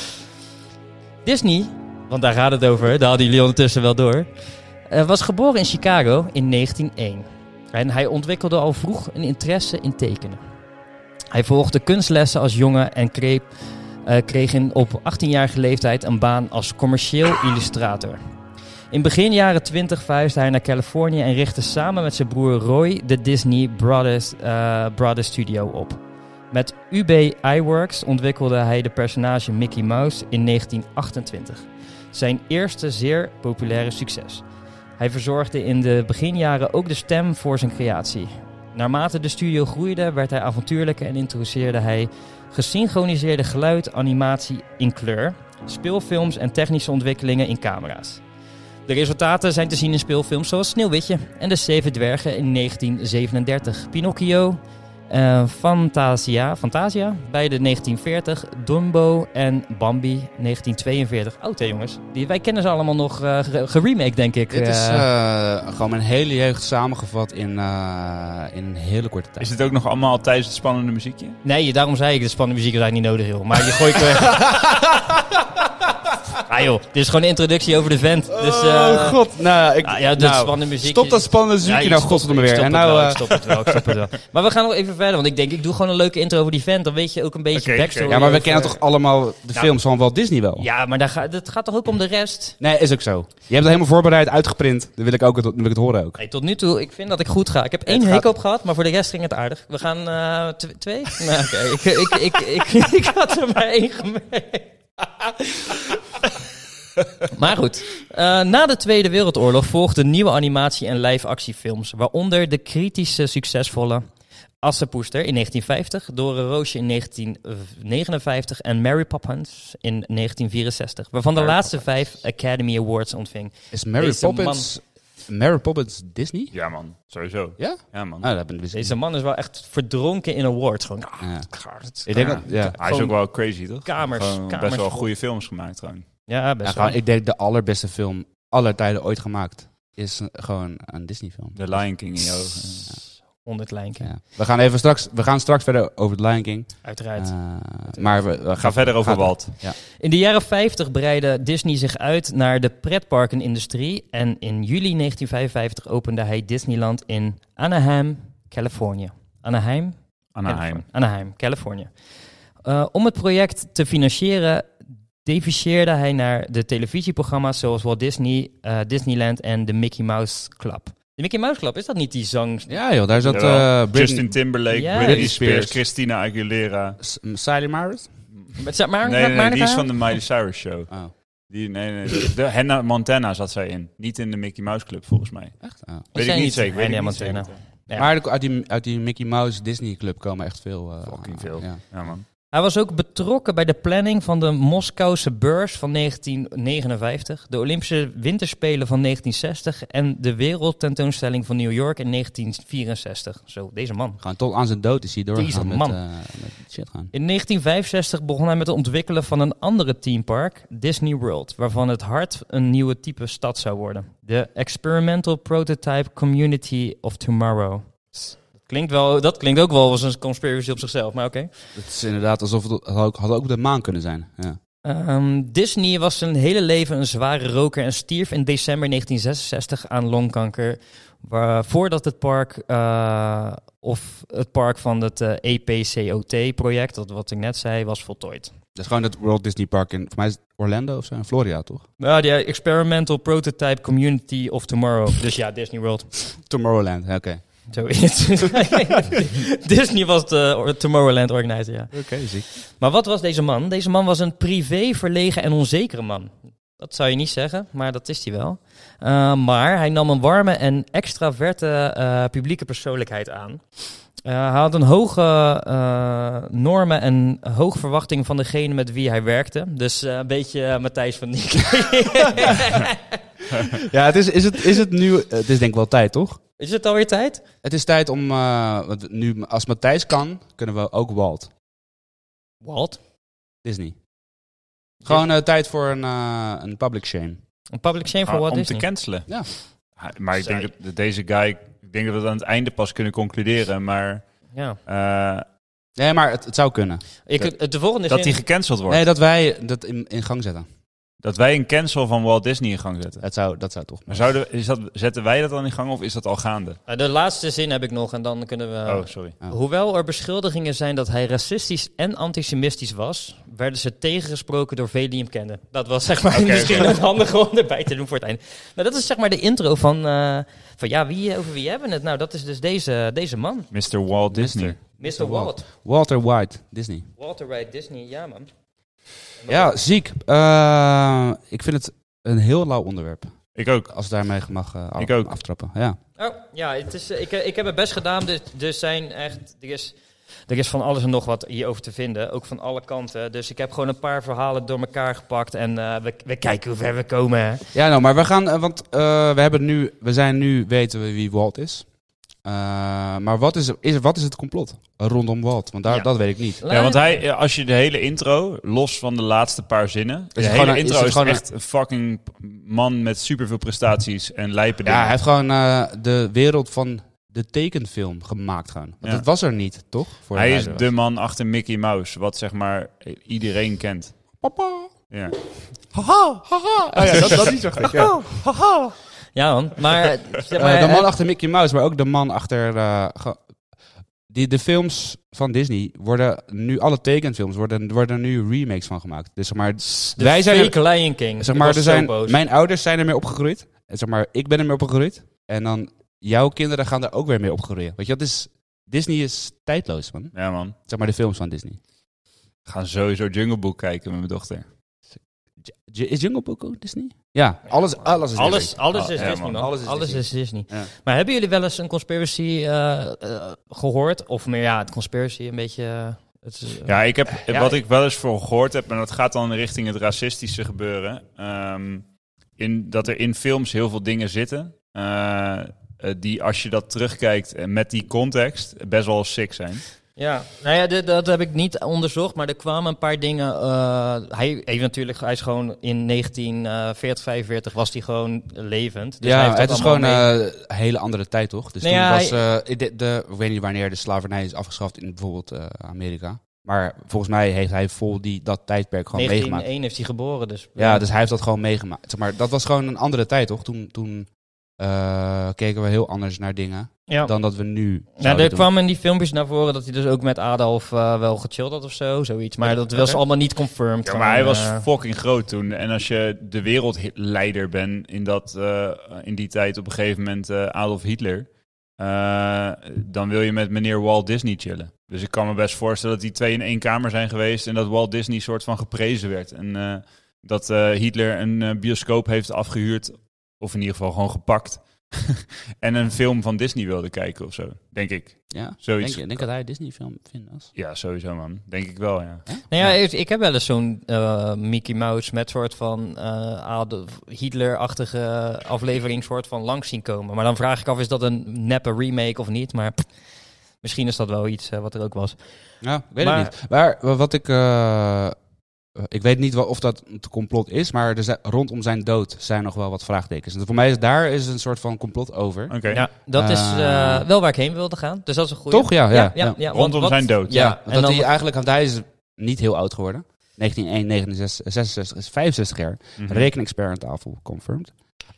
Disney, want daar gaat het over, daar hadden jullie ondertussen wel door, uh, was geboren in Chicago in negentien nul één. En hij ontwikkelde al vroeg een interesse in tekenen. Hij volgde kunstlessen als jongen en kreeg, uh, kreeg in op achttienjarige leeftijd een baan als commercieel illustrator. In begin jaren twintig verhuisde hij naar Californië en richtte samen met zijn broer Roy de Disney Brothers, uh, Brothers Studio op. Met U B Iwerks ontwikkelde hij de personage Mickey Mouse in negentien achtentwintig. Zijn eerste zeer populaire succes. Hij verzorgde in de beginjaren ook de stem voor zijn creatie. Naarmate de studio groeide, werd hij avontuurlijker en introduceerde hij gesynchroniseerde geluid, animatie in kleur, speelfilms en technische ontwikkelingen in camera's. De resultaten zijn te zien in speelfilms zoals Sneeuwwitje en De Zeven Dwergen in negentien zevenendertig, Pinocchio, uh, Fantasia, Fantasia bij de negentien veertig, Dumbo en Bambi negentien tweeënveertig. Oud hè jongens, die, wij kennen ze allemaal nog uh, geremaked denk ik. Dit is Uh, uh, gewoon mijn hele jeugd samengevat in, uh, in een hele korte tijd. Is het ook nog allemaal tijdens het spannende muziekje? Nee, daarom zei ik, de spannende muziek is eigenlijk niet nodig joh. Maar je gooit weer... Ah joh, dit is gewoon een introductie over de vent. Dus, uh, oh god, nou, ik, ah, ja, de nou, spannende muziek. stop dat spannende muziekje Ja, nou, ik godverdomme stop- weer. Ik En stop, nou, het wel, uh, ik stop het wel, ik stop het wel. Maar we gaan nog even verder. Want ik denk, ik doe gewoon een leuke intro over die vent. Dan weet je ook een beetje Oké, backstory. oké. Ja, maar we over- kennen toch allemaal de Nou, films van Walt Disney wel? Ja, maar daar gaat, het gaat toch ook om de rest? Nee, is ook zo. Je hebt het helemaal voorbereid, uitgeprint. Dan wil ik, ook het, dan wil ik het horen ook. Nee, tot nu toe, ik vind dat ik goed ga. Ik heb één gaat- hiccup gehad, maar voor de rest ging het aardig. We gaan eh, tw- twee? Nou, oké. Ik, ik, ik, ik, ik, ik had er maar één gemerkt. Maar goed, uh, na de Tweede Wereldoorlog volgden nieuwe animatie- en live-actiefilms, waaronder de kritische succesvolle Assepoester in negentien vijftig, Dore Roosje in negentien negenenvijftig en Mary Poppins in negentien vierenzestig, waarvan de Mary laatste vijf Academy Awards ontving. Is Mary Deze Poppins... Mary Poppins Disney? Ja, man. Sowieso. Ja? Ja, man. Ah, dat ben ik dus Deze man is wel echt verdronken in awards. Gewoon, ah, Ja. het- Ik denk Ja. dat... Ja. Hij is Gewoon ook wel crazy, toch? kamers, Gewoon kamers best wel vol. goede films gemaakt, gewoon. Ja, best Ja, wel. gewoon, ik denk de allerbeste film aller tijden ooit gemaakt is een- gewoon een Disney film. The Lion King in je ogen. honderd lijntje, Ja. We gaan even straks, we gaan straks verder over The Lion King. uiteraard. Uh, maar we, we gaan Ga verder over gaat- Walt. In de jaren vijftig breidde Disney zich uit naar de pretparkenindustrie. En in juli negentien vijfenvijftig opende hij Disneyland in Anaheim, Californië. Anaheim? Anaheim. Californië. Anaheim, Californië. Uh, om het project te financieren deviseerde hij naar de televisieprogramma's zoals Walt Disney, uh, Disneyland en de Mickey Mouse Club. De Mickey Mouse Club, is dat niet die zang? Ja joh, daar zat uh, Jawel. Britney, Justin Timberlake, Ja. Britney Britney Spears, Spears. Christina Aguilera. S- Sally Maris? Met, zeg maar, Nee, nee, maar- nee, die is maar- van de Miley Cyrus Show. Oh, Die, nee, nee, de, de Hannah Montana zat zij in. Niet in de Mickey Mouse Club, volgens mij. echt? Oh. Weet zij ik niet niet zeker. Weet ik Hannah niet Montana? zeker. Ja. Maar uit die, uit die Mickey Mouse Disney Club komen echt veel. Uh, Fucking veel. Ja. Ja, man. Hij was ook betrokken bij de planning van de Moskouse beurs van negentien negenenvijftig, de Olympische Winterspelen van negentien zestig en de Wereldtentoonstelling van New York in negentien vierenzestig. Zo, deze man. Gewoon tot aan zijn dood is hij doorgegaan Deze met, man. uh, met shit gaan. In negentien vijfenzestig begon hij met het ontwikkelen van een andere teampark, Disney World, waarvan het hart een nieuwe type stad zou worden. De Experimental Prototype Community of Tomorrow. Klinkt wel, dat klinkt ook wel als een conspiracy op zichzelf, maar oké. Het is inderdaad alsof het, het had ook, had ook de maan kunnen zijn. Ja. Um, Disney was zijn hele leven een zware roker en stierf in december negentien zesenzestig aan longkanker. Waar, voordat het park, uh, of het park van het uh, E P C O T-project, dat wat ik net zei, was voltooid. Dat is gewoon het Walt Disney Park in, voor mij is het Orlando of zo, in Florida toch? Nou, de Experimental Prototype Community of Tomorrow. Dus ja, Disney World. Tomorrowland, oké. Okay. Zo is het. Disney was de Tomorrowland organizer, ja. Oké, okay, ziek. Maar wat was deze man? Deze man was een privé, verlegen en onzekere man. Dat zou je niet zeggen, maar dat is hij wel. Uh, maar hij nam een warme en extraverte uh, publieke persoonlijkheid aan. Uh, hij had een hoge uh, normen en hoge verwachtingen van degene met wie hij werkte. Dus uh, een beetje uh, Matthijs van Dijk. Ja, het is, is, het, is het nu... Het is denk ik wel tijd, toch? Is het alweer tijd? Het is tijd om... Uh, want nu, als Matthijs kan, kunnen we ook Walt. Walt? Disney. Gewoon uh, tijd voor een, uh, een public shame. Een public shame voor Ah, Walt om Disney? te cancelen. Ja. Maar ik denk dat deze guy... Ik denk dat we het aan het einde pas kunnen concluderen, maar... Ja. Uh, Nee, maar het, het zou kunnen. Ik, het, de volgende dat zin... hij gecanceld wordt. Nee, dat wij dat in, in gang zetten. Dat wij een cancel van Walt Disney in gang zetten. Dat zou, dat zou toch... Maar zouden, is dat, zetten wij dat dan in gang of is dat al gaande? Uh, de laatste zin heb ik nog en dan kunnen we... Oh, sorry. Oh. Hoewel er beschuldigingen zijn dat hij racistisch en antisemitisch was, werden ze tegengesproken door velen die hem kenden. Dat was zeg maar Okay, misschien okay. nog handig om erbij te doen voor het einde. Nou, dat is zeg maar de intro van, uh, van ja, wie, over wie hebben we het? Nou, dat is dus deze, deze man. mister Walt Disney. mister Walt. Walter White, Disney. Walter White Disney, ja man. Ja, ziek. Uh, ik vind het een heel lauw onderwerp. Ik ook. Als ik daarmee mag uh, af, Ik ook. aftrappen. Ja. Oh, ja, het is, ik, ik heb het best gedaan. Dus, dus zijn echt, er, is, er is van alles en nog wat hierover te vinden. Ook van alle kanten. Dus ik heb gewoon een paar verhalen door elkaar gepakt. En uh, we, we kijken hoe ver we komen. Hè. Ja, nou, maar we gaan... Uh, want uh, we hebben nu... We zijn nu... Weten we wie Walt is. Uh, maar wat is, is, wat is het complot rondom Walt? Want daar, Ja. dat weet ik niet. Ja, want hij, als je de hele intro, los van de laatste paar zinnen... De het hele gewoon een- intro is is, het gewoon echt een fucking man met superveel prestaties en lijpe dingen. Ja, hij heeft gewoon uh, de wereld van de tekenfilm gemaakt gewoon. Want Ja. dat was er niet, toch? Voor Hij de is er de was. man achter Mickey Mouse, wat zeg maar iedereen kent. Papa. Ja. Haha, haha. Oh ja, dat, dat niet zo goed. Ja. Ja man, maar... Zeg Uh, maar de man hè, achter Mickey Mouse, maar ook de man achter... Uh, ge- die die, de films van Disney worden nu, alle tekenfilms worden, worden nu remakes van gemaakt. Dus zeg maar, De wij zijn fake er, Lion King. zeg Ik maar, was er zo zijn, boos. mijn ouders zijn ermee opgegroeid. En zeg maar, ik ben ermee opgegroeid. En dan jouw kinderen gaan er ook weer mee opgroeien. Weet je, dat is, Disney is tijdloos, man. Ja, man. Zeg maar de films van Disney. We gaan sowieso Jungle Book kijken met mijn dochter. J- Is Jungle Book ook Disney? Ja, alles, alles is Alles, Disney. alles Oh, is ja, Disney, man. man. Alles Alles is is, Disney. Disney. Ja. Maar hebben jullie wel eens een conspiracy uh, uh, gehoord? Of meer, ja, het conspiracy een beetje... Uh, het is, uh, Ja, ik heb, Ja, wat ik- ik wel eens voor gehoord heb, en dat gaat dan richting het racistische gebeuren. Um, in, dat er in films heel veel dingen zitten, uh, uh, die als je dat terugkijkt en met die context, best wel sick zijn. Ja, nou ja, dit, dat heb ik niet onderzocht, maar er kwamen een paar dingen. Uh, hij heeft natuurlijk, hij is gewoon in negentien veertig, vijfenveertig was hij gewoon levend. Dus hij Ja, heeft dat het is gewoon allemaal mee- uh, een hele andere tijd, toch? Dus Nee, toen ja, was, uh, de, de, ik weet niet wanneer de slavernij is afgeschaft in bijvoorbeeld uh, Amerika. Maar volgens mij heeft hij vol die, dat tijdperk gewoon meegemaakt. negentien één heeft hij geboren, dus... Ja, dus hij heeft dat gewoon meegemaakt. Zeg maar, dat was gewoon een andere tijd, toch? Toen, toen uh, keken we heel anders naar dingen ja. dan dat we nu Nou, zouden er doen. kwam in die filmpjes naar voren dat hij dus ook met Adolf uh, wel gechilled had of zo, zoiets. Maar dat was Oké. allemaal niet confirmed. Ja, gewoon, maar hij was uh, fucking groot toen. En als je de wereldleider bent in, dat, uh, in die tijd op een gegeven moment uh, Adolf Hitler, uh, dan wil je met meneer Walt Disney chillen. Dus ik kan me best voorstellen dat die twee in één kamer zijn geweest en dat Walt Disney soort van geprezen werd. En uh, dat uh, Hitler een uh, bioscoop heeft afgehuurd, of in ieder geval gewoon gepakt. En een film van Disney wilde kijken of zo, denk ik. Ja, Zoiets. denk je denk dat hij een Disney-film vindt als? Ja, sowieso man. Denk ik wel, ja. Nou ja, ik, ik heb wel eens zo'n uh, Mickey Mouse met soort van uh, Adolf Hitler-achtige aflevering soort van langs zien komen. Maar dan vraag ik af, is dat een neppe remake of niet? Maar pff, misschien is dat wel iets uh, wat er ook was. Ja, ik weet Maar- het niet. Maar wat ik... Uh, ik weet niet wel of dat een complot is, maar er zijn, rondom zijn dood zijn nog wel wat vraagtekens. En voor mij is daar is een soort van complot over. Oké. Okay. Ja, dat is uh, Uh, wel waar ik heen wilde gaan. Dus dat is een goede. Toch? Ja, ja, ja, ja. ja, ja, want Rondom wat- zijn dood. Ja, Ja, en dat dan, hij eigenlijk, want hij is niet heel oud geworden. negentien negenenzestig, zesenzestig is vijfenzestig jaar. Mhm. Rekenexpert aan tafel, confirmed.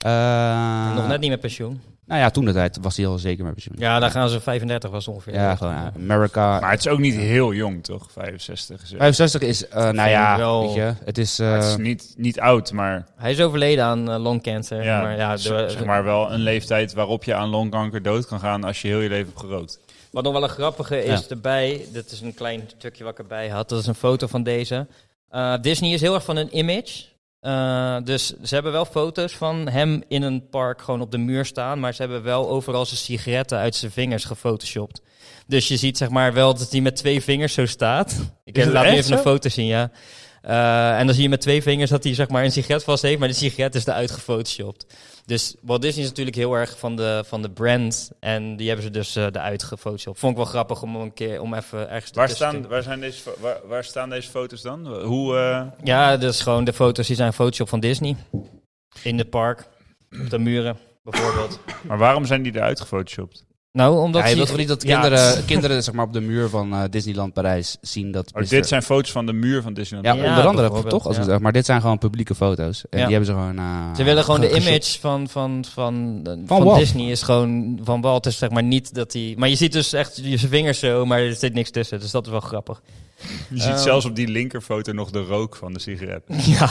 Uh, nog net niet met pensioen. Nou ja, toen de tijd was hij al zeker met pensioen. Ja, daar gaan ze vijfendertig was het ongeveer. Ja, gewoon ja, America. Maar het is ook niet heel jong, toch? vijfenzestig. Is vijfenzestig is, uh, nou ja, wel- weet je, het is... Uh, Maar het is niet, niet oud, maar, Hij is overleden aan uh, longcancer. ja, maar ja, z- de- zeg maar wel een leeftijd waarop je aan longkanker dood kan gaan als je heel je leven hebt gerookt. Wat nog wel een grappige is Ja. erbij, dit is een klein stukje wat ik erbij had, dat is een foto van deze. Uh, Disney is heel erg van een image. Uh, dus ze hebben wel foto's van hem in een park gewoon op de muur staan, maar ze hebben wel overal zijn sigaretten uit zijn vingers gefotoshopt. Dus je ziet zeg maar wel dat hij met twee vingers zo staat. Ik Is het laat nu echt even een zo? foto zien, ja. Uh, en dan zie je met twee vingers dat hij zeg maar een sigaret vast heeft, maar de sigaret is eruit gefotoshopt. Dus Walt Disney is natuurlijk heel erg van de, van de brand. En die hebben ze dus uh, eruit gefotoshopt. Vond ik wel grappig om een keer om even ergens Waar tussen staan, te- waar, zijn deze, fo- waar, waar staan deze foto's dan? Hoe, uh, Ja, dus gewoon de foto's die zijn Photoshop van Disney. In het park. Op de muren, bijvoorbeeld. maar waarom zijn die eruit gefotoshopt? Nou, omdat ja, je ze- wilt toch niet dat Ja, kinderen, kinderen zeg maar, op de muur van uh, Disneyland Parijs zien dat... Oh, mister dit zijn foto's van de muur van Disneyland. Ja, Ja, onder andere, bijvoorbeeld, toch? Als ik ja. zeg, maar dit zijn gewoon publieke foto's. En Ja. die hebben ze gewoon... Uh, Ze willen gewoon de ge- geshopt. image van, van, van, van, Van Walt. Disney is gewoon van Walt. Dus zeg maar niet dat hij... Maar je ziet dus echt je zijn vingers zo, maar er zit niks tussen. Dus dat is wel grappig. Je ziet Uh, zelfs op die linkerfoto nog de rook van de sigaret. Ja,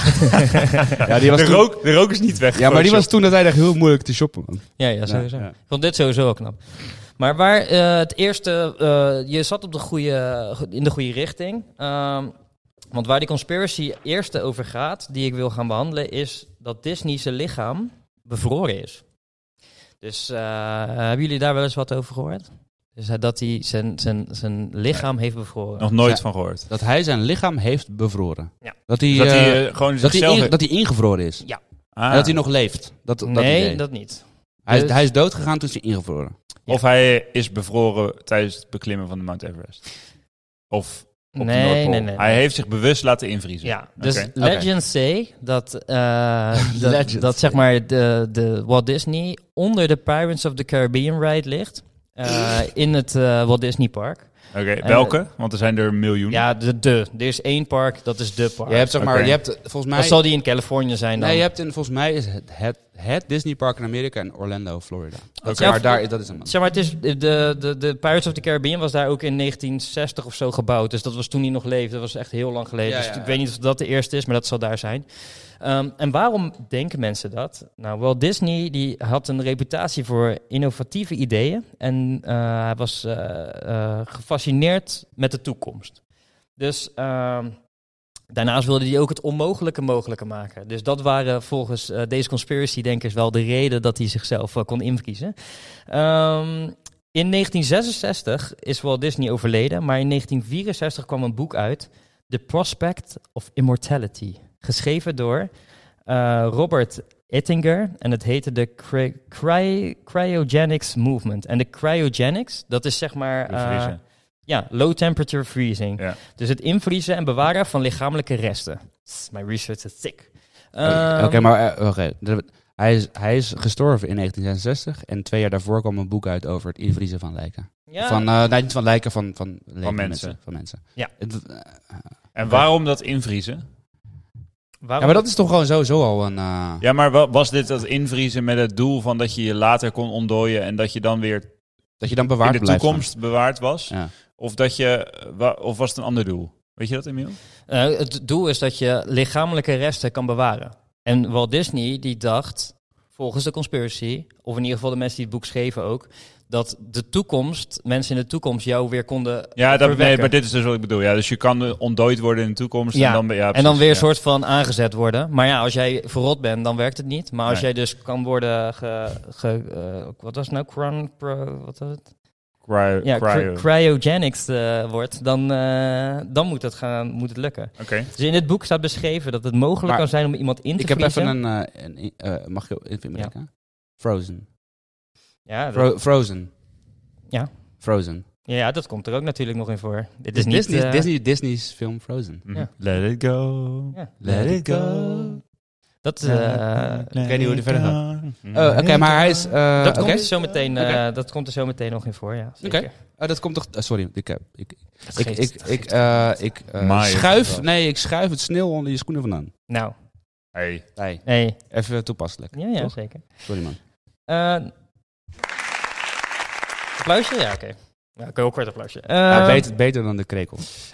Ja, die was De toen- rook, de rook is niet weg. ja, maar die was toen dat hij echt heel moeilijk te shoppen, man. ja, ja sowieso. Ja, ja. Ik vond dit sowieso wel knap. Maar waar uh, het eerste... Uh, je zat op de goede, in de goede richting. Um, want waar die conspiracy eerste over gaat, die ik wil gaan behandelen, is dat Disney zijn lichaam bevroren is. Dus uh, hebben jullie daar wel eens wat over gehoord? Dus uh, dat hij zijn, zijn, zijn lichaam heeft bevroren. Nog nooit Ja. van gehoord. Dat hij zijn lichaam heeft bevroren. Ja. Dat hij, Dus dat uh, hij uh, gewoon dat, hij zichzelf... in- dat hij ingevroren is. Ja. Ah. En dat hij nog leeft. Dat, dat nee, idee. dat niet. hij, is, dus- hij is dood gegaan toen is hij ingevroren. Of hij is bevroren tijdens het beklimmen van de Mount Everest. Of op de Nee, Noordpool. nee, nee, Hij nee. heeft zich bewust laten invriezen. Ja, dus Oké. legends say dat, uh, dat, Legends dat zeg say. maar de, de Walt Disney onder de Pirates of the Caribbean ride ligt. Uh, in het uh, Walt Disney Park. Oké, welke? Want er zijn er miljoen. Ja, de, de. Er is één park, dat is de park. Je hebt, zeg maar, Oké. je hebt volgens mij... Of zal die in Californië zijn dan? Nee, je hebt in, volgens mij is het, het het Disneypark in Amerika in Orlando, Florida. Okay. Okay. Maar daar, dat is een... Zeg maar, het is de, de, de Pirates of the Caribbean was daar ook in negentien zestig of zo gebouwd. Dus dat was toen hij nog leefde. Dat was echt heel lang geleden. Ja, dus ja, ja. ik weet niet of dat de eerste is, maar dat zal daar zijn. Um, en waarom denken mensen dat? Nou, Walt Disney die had een reputatie voor innovatieve ideeën. En uh, hij was uh, uh, gefascineerd met de toekomst. Dus... Uh, Daarnaast wilde hij ook het onmogelijke mogelijke maken. Dus dat waren volgens uh, deze conspiracy-denkers wel de reden dat hij zichzelf uh, kon invriezen. Um, in negentien zesenzestig is Walt Disney overleden, maar in negentien vierenzestig kwam een boek uit, The Prospect of Immortality, geschreven door uh, Robert Ettinger en het heette de cry- cry- Cryogenics Movement. En de cryogenics, dat is zeg maar... Uh, Ja, low temperature freezing. Ja. Dus het invriezen en bewaren van lichamelijke resten. My research is thick. Um, Oké, okay, maar uh, okay. De, hij, is, hij is gestorven in negentien zesenzestig en twee jaar daarvoor kwam een boek uit over het invriezen van lijken. Ja. Van, uh, nee, niet van lijken, van, van, van mensen. mensen. Van mensen. Ja. Het, uh, en waarom dat invriezen? Waarom? Ja, maar dat is toch gewoon sowieso al een... Uh... Ja, maar was dit dat invriezen met het doel van dat je je later kon ontdooien en dat je dan weer dat je dan bewaard in de blijft toekomst staan. bewaard was? Ja. Of, dat je, of was het een ander doel? Weet je dat, Emiel? Uh, het doel is dat je lichamelijke resten kan bewaren. En Walt Disney die dacht, volgens de conspiracy, of in ieder geval de mensen die het boek schreven ook, dat de toekomst, mensen in de toekomst jou weer konden Ja, dat, verwekken. nee, maar dit is dus wat ik bedoel. Ja, dus je kan ontdooid worden in de toekomst. Ja. En dan, ja, en precies, dan weer een ja. soort van aangezet worden. Maar ja, als jij verrot bent, dan werkt het niet. Maar als Nee. jij dus kan worden ge... ge uh, wat was het nou? Cron, pro, wat was het? Cryo, Ja, cryo. cry- cryogenics uh, wordt, dan, uh, dan moet, het gaan, moet het lukken. Oké. Okay. Dus in dit boek staat beschreven dat het mogelijk Maar kan zijn om iemand in te Ik heb vriezen. even een... Uh, een uh, mag ik even inbreken? Ja. Frozen. Ja, dat, Fro- Frozen. Ja. Frozen. Ja, dat komt er ook natuurlijk nog in voor. Dit is Disney, niet... Uh, Disney, Disney's film Frozen. Mm-hmm. Ja. Let it go. Ja. Let it go. Dat, uh, ik weet niet hoe die verder gaat. Oh, Oké, okay, maar hij is... Uh, dat, komt okay. er zo meteen, uh, okay. dat komt er zo meteen nog in voor, ja. Oké. Okay. Oh, dat komt toch... Uh, sorry, ik heb... Ik, ik, ik, ik, ik, uh, ik uh, schuif... Nee, ik schuif het sneeuw onder je schoenen vandaan. Nou. Hey. Hey. hey. Even toepasselijk. Ja, ja, toch? zeker. Sorry, man. Uh, applausje? Ja, oké. Okay. Ja, ik heel kort applausje. Uh, ja, beter, beter dan de krekel.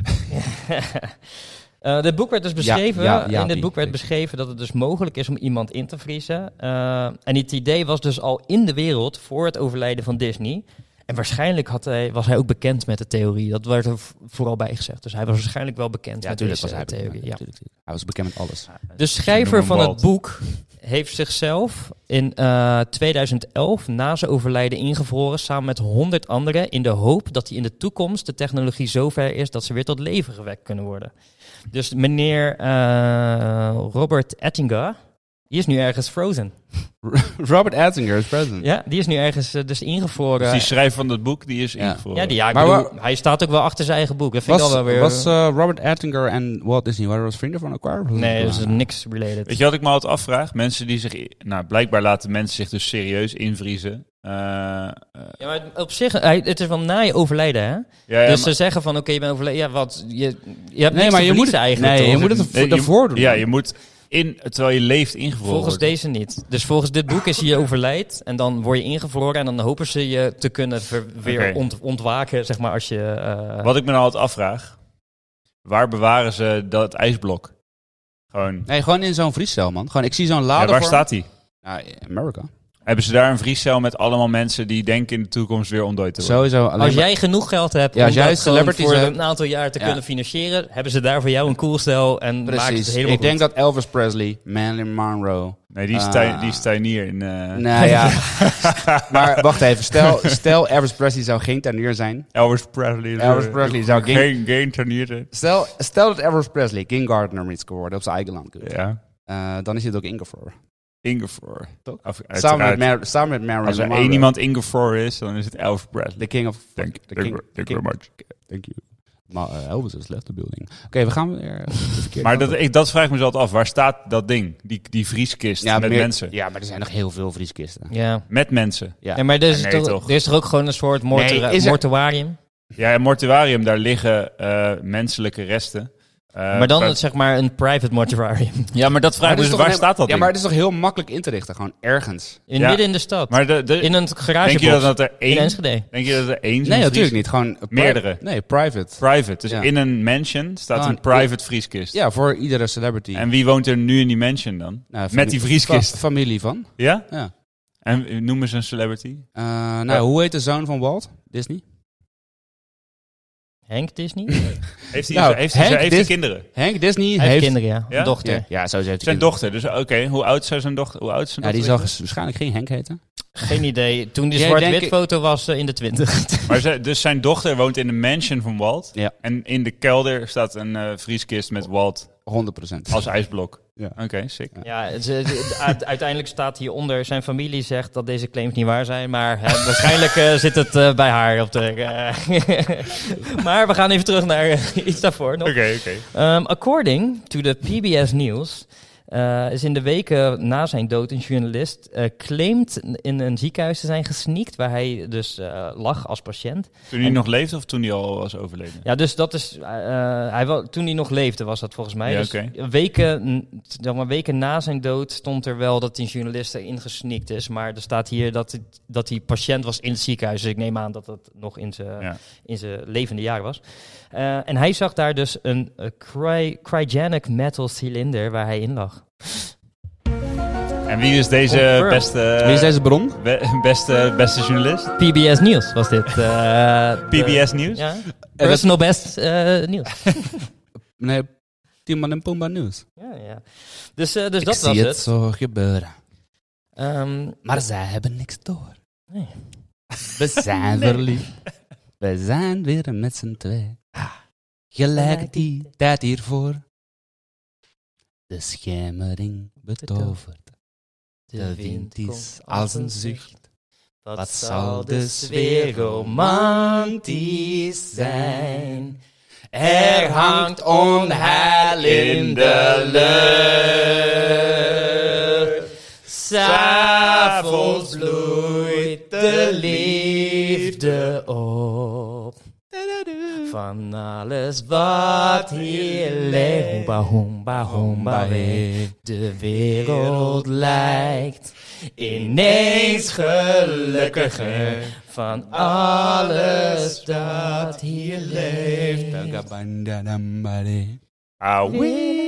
Uh, dit boek werd dus beschreven, ja, ja, ja, in dit boek werd beschreven dat het dus mogelijk is om iemand in te vriezen. Uh, en het idee was dus al in de wereld voor het overlijden van Disney. En waarschijnlijk had hij, was hij ook bekend met de theorie. Dat werd er v- vooral bij gezegd. Dus hij was waarschijnlijk wel bekend ja, met deze was hij theorie. Bekend, Ja, ja. tuurlijk, tuurlijk. Hij was bekend met alles. De schrijver van het boek heeft zichzelf in uh, tweeduizend elf na zijn overlijden ingevroren samen met honderd anderen in de hoop dat hij in de toekomst de technologie zover is dat ze weer tot leven gewekt kunnen worden. Dus meneer uh, Robert Ettinger, die is nu ergens frozen. Robert Ettinger is president. Ja, die is nu ergens uh, dus ingevroren. Dus die schrijver van het boek, die is ja. ingevroren. Ja, die, ja ik maar bedoel, waar, hij staat ook wel achter zijn eigen boek. Dat vind was, ik al wel weer... Was uh, Robert Ettinger en Walt Disney, waren dat vrienden van elkaar? Nee, dat is niks related. Weet je wat ik me altijd afvraag? Mensen die zich... Nou, blijkbaar laten mensen zich dus serieus invriezen. Uh, uh, ja, maar op zich, hij, het is wel na je overlijden, hè? Ja, ja, dus maar, ze zeggen van, oké, okay, je bent overleden. Ja, wat? Je, je hebt nee, niks maar te je moet eigenlijk, Nee, toch? je moet het nee, ervoor doen. Ja, je moet... In, terwijl je leeft ingevroren Volgens worden. deze niet. Dus volgens dit boek is je overlijdt en dan word je ingevroren en dan hopen ze je te kunnen ver, weer okay. ont, ontwaken, zeg maar, als je... Uh... Wat ik me nou altijd afvraag, waar bewaren ze dat ijsblok? Gewoon... Nee, gewoon in zo'n vriescel, man. Gewoon, ik zie zo'n lader Ja, waar voor staat die? Ja, Amerika. Hebben ze daar een vriescel met allemaal mensen die denken in de toekomst weer ontdooid te worden? Sowieso. Als jij genoeg geld hebt ja, om als jij dat celebrities voor hebt, een aantal jaar te ja. kunnen financieren, hebben ze daar voor jou een koelstel en maakt het Precies. helemaal Ik denk goed. dat Elvis Presley, Marilyn Monroe... Nee, die is, Uh, tuin, die is tuinier. In, uh... Nou ja. Maar wacht even. Stel, stel Elvis Presley zou geen tuinier zijn. Elvis Presley. Is Elvis Presley zou geen... geen, geen tuinier zijn. Stel, stel dat Elvis Presley King Gardner is geworden op zijn eigen land. Ja. Uh, dan is hij het ook ingevroren. Ingevroren. Toch? Af, Samen met, Mar- samen met Marilyn Als er Monroe. één iemand ingevroren is, dan is het Elvis Presley. The king of... Thank, the thank, king, thank the you very king, much. Thank you. Maar uh, Elvis is left the building. Oké, okay, we gaan weer... Uh, maar dat, ik, dat vraag ik me zo altijd af. Waar staat dat ding? Die, die vrieskist ja, met meer, mensen. Ja, maar er zijn nog heel veel vrieskisten. Ja. Met mensen. Ja, ja maar er is, nee, toch, toch? er is er ook gewoon een soort mortu- nee, er... mortuarium? Ja, een mortuarium, daar liggen uh, menselijke resten. Uh, maar dan pri- het, zeg maar een private mortuarium. Ja, maar dat vraag ik Maar het dus, is toch waar een- staat dat Ja, ding? maar het is toch heel makkelijk in te richten. Gewoon ergens. In, Ja. Midden in de stad. Maar de, de, in een garagebox. denk je dat, dat er in één... Enschede. Denk je dat er één zo'n Nee, natuurlijk vries- niet. Gewoon een pri- Meerdere. Nee, private. Private. Dus Ja. in een mansion staat Ah, een private vrieskist. Ja, voor iedere celebrity. En wie woont er nu in die mansion dan? Nou, Met fami- die vrieskist. fa- familie van. Ja? Ja. En noem eens een celebrity. Uh, nou, Ja. hoe heet de zoon van Walt Disney? Henk Disney? Heeft hij, Nou, heeft hij, Henk heeft hij Dis- kinderen? Hank Disney Hij heeft... heeft kinderen, ja. Ja? Een dochter. Ja, ja, zo heeft hij Zijn kinderen. dochter. Dus oké, hoe oud zou zijn dochter? Hoe oud is zijn Ja, die dochter? zal waarschijnlijk geen Henk heten. Geen idee. Toen die Jij zwart-wit denk ik- foto was eh, in de twintig. Maar ze, dus zijn dochter woont in de mansion van Walt. Ja. En in de kelder staat een eh, vrieskist met Walt honderd procent. als ijsblok. Ja. Oké, sick. Ja, het, is- het- uit- uiteindelijk staat hieronder... Zijn familie zegt dat deze claims niet waar zijn. Maar hè, waarschijnlijk eh, zit het eh, bij haar op de... eh. Maar we gaan even terug naar eh, iets daarvoor nog. Oké, oké. Um, according to the P B S News... Uh, is in de weken na zijn dood een journalist uh, claimt in een ziekenhuis te zijn gesneakt, waar hij dus uh, lag als patiënt. Toen hij En- nog leefde of toen hij al was overleden? Ja, dus dat is, uh, hij wel, toen hij nog leefde was dat volgens mij. Ja, Dus oké. weken, n- zeg maar, weken na zijn dood stond er wel dat die journalist erin gesneakt is, maar er staat hier dat, het, dat hij patiënt was in het ziekenhuis, dus ik neem aan dat dat nog in zijn Ja. in zijn levende jaren was. Uh, en hij zag daar dus een, een cry, cryogenic metal cilinder waar hij in lag. En wie is deze Confirmed. beste, Wie is deze bron? be- beste, beste journalist? P B S Nieuws was dit. Uh, P B S Nieuws? Ja, personal best uh, nieuws. Nee, Timon en Pumba News. Ja, ja. Dus, uh, dus Ik dat zie was het het. zo gebeuren. Um, Maar zij hebben niks door. Nee. We zijn verliefd. We zijn weer met z'n twee. Gelijk die tijd hiervoor. De schemering betovert. De wind is als een zucht. Wat zal de sfeer romantisch zijn? Er hangt onheil in de lucht. S'avonds bloeit de liefde op. Van alles wat hier leeft. Homba, homba, homba, wee. De wereld lijkt ineens gelukkiger. Van alles dat hier leeft. Auw.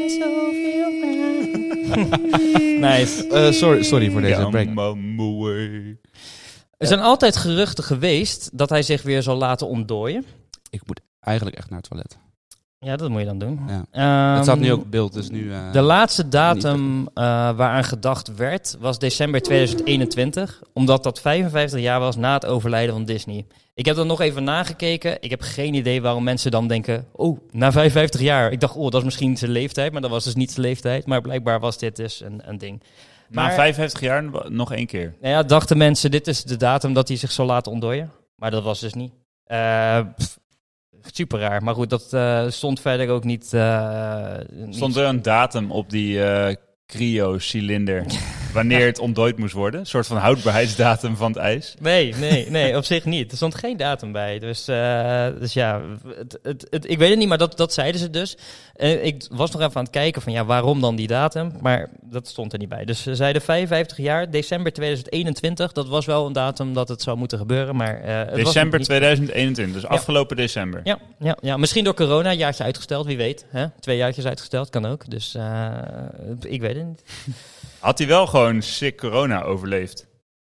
Nice. Uh, sorry, sorry voor deze Ja, break. mamoe. Er zijn altijd geruchten geweest dat hij zich weer zal laten ontdooien. Ik moet eigenlijk echt naar het toilet. Ja, dat moet je dan doen. Ja. Ehm, Het staat nu ook op beeld, dus nu... Uh, De laatste datum uh, waaraan gedacht werd, was december tweeduizend eenentwintig. Omdat dat vijfenvijftig jaar was na het overlijden van Disney. Ik heb dat nog even nagekeken. Ik heb geen idee waarom mensen dan denken... Oh, na vijfenvijftig jaar. Ik dacht, oh, dat is misschien zijn leeftijd. Maar dat was dus niet zijn leeftijd. Maar blijkbaar was dit dus een, een ding. Na Maar- vijfenvijftig jaar nog één keer. Nou ja, dachten mensen, dit is de datum dat hij zich zal laten ontdooien. Maar dat was dus niet. Uh, pff, super raar. Maar goed, dat uh, stond verder ook niet... Uh, niet Stond er een datum op die uh, cryo-cilinder wanneer het ontdooid moest worden? Een soort van houdbaarheidsdatum van het ijs? Nee, nee, nee, op zich niet. Er stond geen datum bij. Dus, uh, dus ja, het, het, het, ik weet het niet, maar dat, dat zeiden ze dus. Uh, ik was nog even aan het kijken van ja, waarom dan die datum? Maar dat stond er niet bij. Dus ze zeiden vijfenvijftig jaar, december tweeduizend eenentwintig. Dat was wel een datum dat het zou moeten gebeuren, maar... Uh, het December was niet, tweeduizend eenentwintig, dus Ja. afgelopen december. Ja, ja, ja, misschien door corona, een jaartje uitgesteld, wie weet. Hè? Twee jaartjes uitgesteld, kan ook. Dus uh, ik weet het niet. Had hij wel gewoon sick corona overleefd?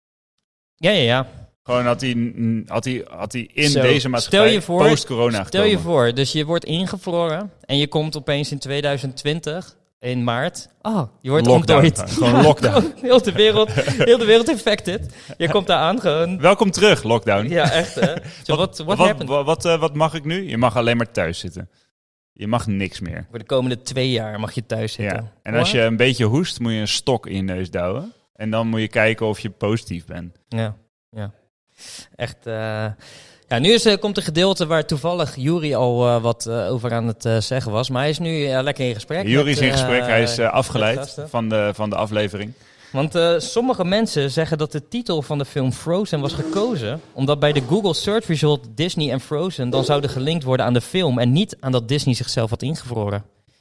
Ja, ja, ja. Gewoon had hij, mm, had hij, had hij in Zo, deze maatschappij stel je voor- post-corona Stel je gekomen. voor, dus je wordt ingevroren en je komt opeens in tweeduizend twintig, in maart. Oh, je wordt Lockdown. ontdooid. Gewoon lockdown. heel de wereld, heel de wereld infected. Je komt daar aan gewoon. Welkom terug, lockdown. Ja, echt hè. So what, what wat, happened? wat, wat, uh, wat mag ik nu? Je mag alleen maar thuis zitten. Je mag niks meer. Voor de komende twee jaar mag je thuis zitten. Ja. En als je een beetje hoest, moet je een stok in je neus douwen. En dan moet je kijken of je positief bent. Ja, ja. Echt. Uh, ja, nu is, uh, komt een gedeelte waar toevallig Juri al uh, wat uh, over aan het uh, zeggen was. Maar hij is nu uh, lekker in gesprek. Juri is met, in gesprek, uh, hij is uh, met afgeleid gasten. van de, van de aflevering. Want uh, sommige mensen zeggen dat de titel van de film Frozen was gekozen omdat bij de Google Search Result Disney en Frozen dan zouden gelinkt worden aan de film en niet aan dat Disney zichzelf had ingevroren.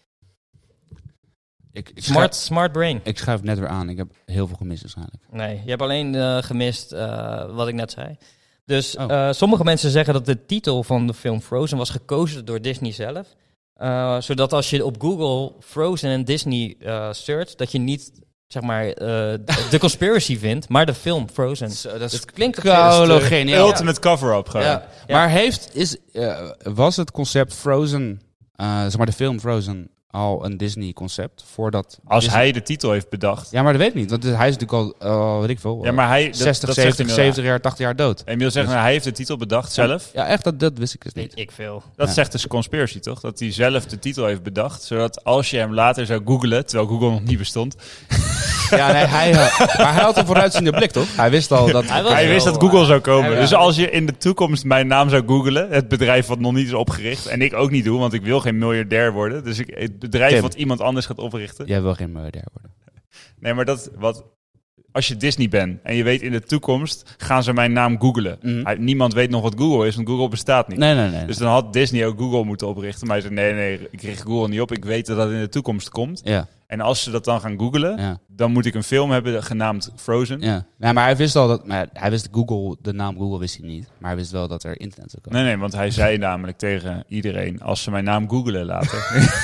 Ik, ik Smart, schuif, smart brain. ik schuif net weer aan. Ik heb heel veel gemist waarschijnlijk. Nee, je hebt alleen uh, gemist uh, wat ik net zei. Dus Oh. uh, sommige mensen zeggen dat de titel van de film Frozen was gekozen door Disney zelf. Uh, zodat als je op Google Frozen en Disney uh, searcht, dat je niet, zeg maar, uh, de conspiracy vindt, maar de film Frozen. Zo, dat is Het klinkt kolo geniaal. Ultimate cover-up gewoon. Ja. Ja. Maar heeft, is, uh, was het concept Frozen, uh, zeg maar de film Frozen, al een Disney-concept? Voordat Als Disney... hij de titel heeft bedacht. Ja, maar dat weet ik niet. Want hij is natuurlijk al, uh, weet ik veel, Ja, maar hij... dat- zestig, dat zegt zeventig, Emiel. zeventig jaar, tachtig jaar dood. Emiel zegt, Dus- nou, hij heeft de titel bedacht zelf. Ja, echt, dat, dat wist ik dus niet. Weet ik veel. Dat Ja. zegt dus conspiracy, toch? Dat hij zelf de titel heeft bedacht. Zodat als je hem later zou googlen, terwijl Google nog niet bestond. Ja, nee, hij, uh, maar hij had een vooruitziende blik, toch? Hij wist al dat... Hij was- Hij wist wel, dat Google uh, zou komen. ja. Dus als je in de toekomst mijn naam zou googlen, het bedrijf wat nog niet is opgericht, en ik ook niet doe, want ik wil geen miljardair worden. Dus ik, het bedrijf Tim. wat iemand anders gaat oprichten. Jij wil geen miljardair worden. Nee, maar dat wat. Als je Disney bent en je weet in de toekomst gaan ze mijn naam googlen. Mhm. Hij- Niemand weet nog wat Google is, want Google bestaat niet. Nee, nee, nee. Dus dan had Disney ook Google moeten oprichten. Maar hij zei, nee, nee, ik richt Google niet op. Ik weet dat dat in de toekomst komt. Ja, En als ze dat dan gaan googlen, ja, dan moet ik een film hebben genaamd Frozen. ja. Ja, maar hij wist al dat... Maar hij wist Google, de naam Google wist hij niet. Maar hij wist wel dat er internet zou komen. Nee, nee, want hij zei namelijk tegen iedereen, als ze mijn naam googelen later.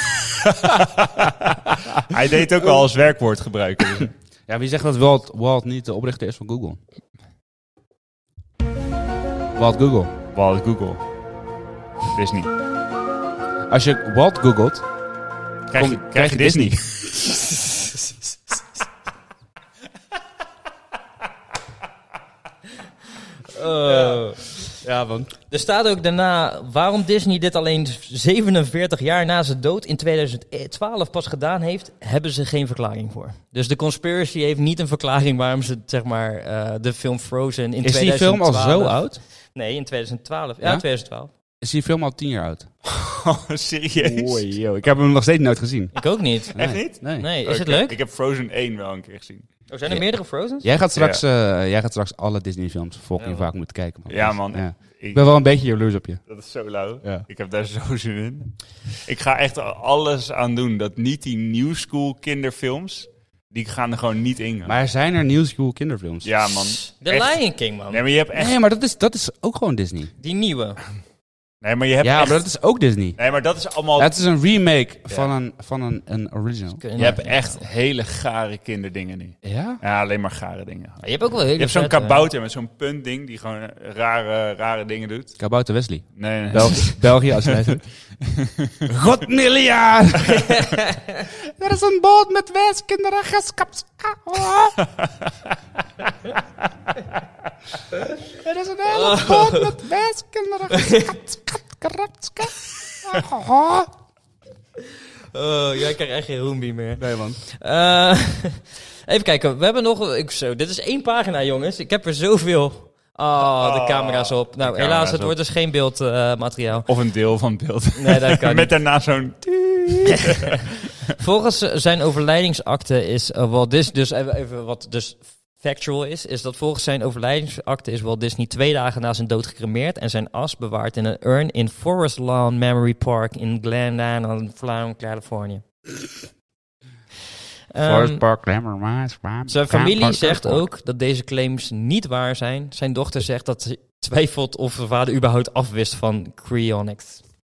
Hij deed ook al als werkwoord gebruiken. Dus. Ja, wie zegt dat Walt, Walt niet de oprichter is van Google? Walt Google. Walt Google. Disney. Als je Walt googelt... Krijg je, Kom- krijg je Disney. Uh, Ja, man. Er staat ook daarna waarom Disney dit alleen zevenenveertig jaar na zijn dood in tweeduizend twaalf pas gedaan heeft, hebben ze geen verklaring voor. Dus de conspiracy heeft niet een verklaring waarom ze, zeg maar, uh, de film Frozen in Is die tweeduizend film twaalf... al zo oud? Nee, in tweeduizend twaalf. Ja, Ja? tweeduizend twaalf. Is die film al tien jaar oud? Oh, serieus? Oei, yo. Ik heb hem nog steeds nooit gezien. Ik ook niet. Echt niet? Nee. Nee, is het Oké, leuk? Ik heb Frozen één wel een keer gezien. Oh, zijn er Ja. meerdere Frozens? Jij gaat straks, eh, jij gaat straks alle Disney films fucking Ja. vaak moeten kijken. Man. Ja, Dus, man. ja. Ik Ik, ben wel een beetje jaloers op je. dat is zo lauw. Ja. Ik heb daar zo zin in. Ik ga echt alles aan doen dat niet die new school kinderfilms, die gaan er gewoon niet in. Maar zijn er new school kinderfilms? Ja, man. The Echt. Lion King, man. Nee, maar je hebt echt... Nee, maar dat is, dat is ook gewoon Disney. Die nieuwe. Nee, maar je hebt Ja, echt... maar dat is ook Disney. Nee, maar dat is allemaal... Het is een remake van, een, van een, een original. Je hebt echt hele gare kinderdingen nu. Ja? Ja, alleen maar gare dingen. Ja, je hebt ook wel hele Je hebt zo'n vette- kabouter met zo'n puntding die gewoon rare, rare dingen doet. Kabouter Wesley. Nee, nee. België, België als je luistert. God miljard! Er is een boot met wijskinderen geskapt. Er is een hele boot met wijskinderen geskapt. Oh, jij krijgt echt geen roembie meer. Nee, man. Uh, even kijken, we hebben nog... Ik, zo, dit is één pagina, jongens. Ik heb er zoveel... Oh, de Oh, camera's op. Nou, de helaas, camera's het op. wordt dus geen beeldmateriaal. Of een deel van het beeld. Nee, dat kan Met niet. daarna zo'n... Volgens zijn overlijdingsakte is uh, Walt Disney... Dus even, even wat dus factual is... is dat volgens zijn overlijdingsakte is Walt Disney twee dagen na zijn dood gecremeerd... en zijn as bewaard in een urn in Forest Lawn Memory Park... in Glendale, Californië. Forest Um, Park, Glamour, Mars, Zijn familie zegt ook dat deze claims niet waar zijn. Zijn dochter zegt dat ze twijfelt of zijn vader überhaupt afwist van cryonics.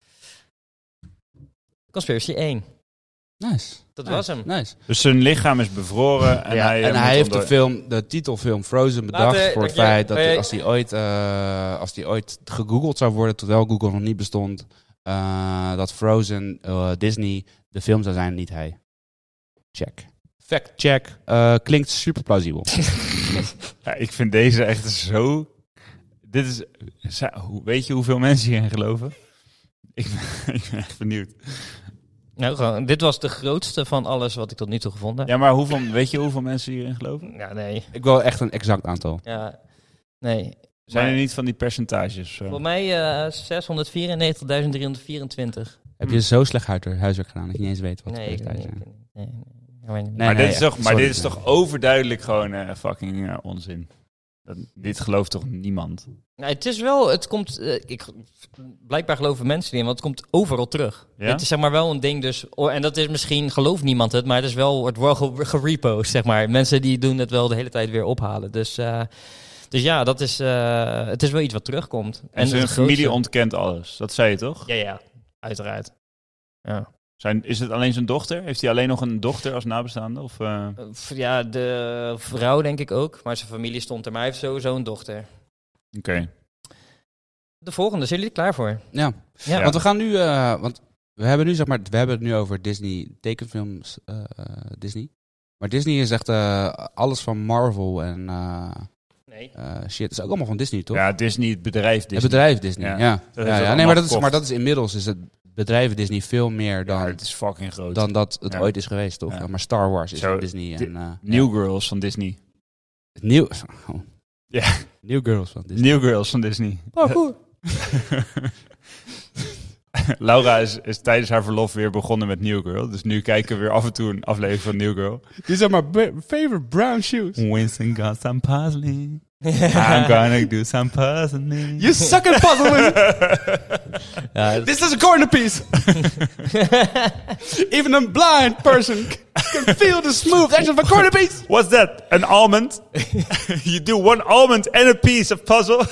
Conspiracy één. Nice. Dat Nice. was hem. Nice. Dus zijn lichaam is bevroren en Ja, hij... en eh, hij moet heeft de, onder- film, de titelfilm Frozen bedacht Laten- voor het dat jij- feit dat eh, als hij ooit, eh, als die ooit gegoogeld zou worden, terwijl Google nog niet bestond, eh, dat Frozen eh, Disney de film zou zijn, niet hij. Check. Fact check. Eh, klinkt super plausibel. Ja, ik vind deze echt zo... Dit is... za- hoe- Weet je hoeveel mensen hierin geloven? Ik ben, ik ben echt benieuwd. Nou, gewoon, dit was de grootste van alles wat ik tot nu toe gevonden heb. Ja, maar hoeveel, weet je hoeveel mensen hierin geloven? Ja, nee. Ik wil echt een exact aantal. Ja, nee. Zijn er Maar niet van die percentages? Zo? Volgens mij uh, zeshonderdvierennegentigduizend driehonderdvierentwintig. Heb je zo slecht huid- huiswerk gedaan dat je niet eens weet wat Nee, de ik percentages nee, zijn? nee, nee, nee, nee. Nee, maar nee, dit is toch, maar sorry. dit is toch overduidelijk gewoon eh, fucking eh, onzin. Dat, dit gelooft toch niemand? Nou, het is wel, het komt, uh, ik, blijkbaar geloven mensen erin, want het komt overal terug. Ja? Het is zeg maar wel een ding dus, oh, en dat is misschien, gelooft niemand het, maar het is wel, het wordt wel gerepost, zeg maar. Mensen die doen het wel de hele tijd weer ophalen. Dus, uh, dus ja, dat is, uh, het is wel iets wat terugkomt. En, en zijn het familie grootste... ontkent alles, dat zei je toch? Ja, ja, uiteraard. Ja. Zijn, is het alleen zijn dochter? Heeft hij alleen nog een dochter als nabestaande? Of, uh... Ja, de vrouw denk ik ook, maar zijn familie stond er, maar hij heeft sowieso een dochter. Oké. Okay. De volgende, zijn jullie er klaar voor? Ja, ja. ja. want we gaan nu, uh, want we hebben nu zeg maar, we hebben het nu over Disney tekenfilms, uh, Disney. Maar Disney is echt uh, alles van Marvel en uh, nee. uh, shit. Het is ook allemaal van Disney, toch? Ja, Disney, het bedrijf Disney. Het bedrijf Disney, ja. ja. Dat ja, ja. Nee, maar dat, is, maar dat is inmiddels is het bedrijf Disney veel meer dan, ja, het is fucking groot. dan dat het ja. ooit is geweest, toch? Ja. Maar Star Wars is Zo, Disney. En, uh, New ja. Girls van Disney. New, oh. ja. New Girls van Disney. New Girls van Disney. Oh, cool. Laura is, is tijdens haar verlof weer begonnen met New Girl. Dus nu kijken we weer af en toe een aflevering van New Girl. These are my favorite brown shoes. Winston got some puzzling. I'm gonna do some puzzling. You suck at puzzling. ja, This is a corner piece. Even a blind person can feel the smooth edge of a corner piece. What's that? An almond? You do one almond and a piece of puzzle.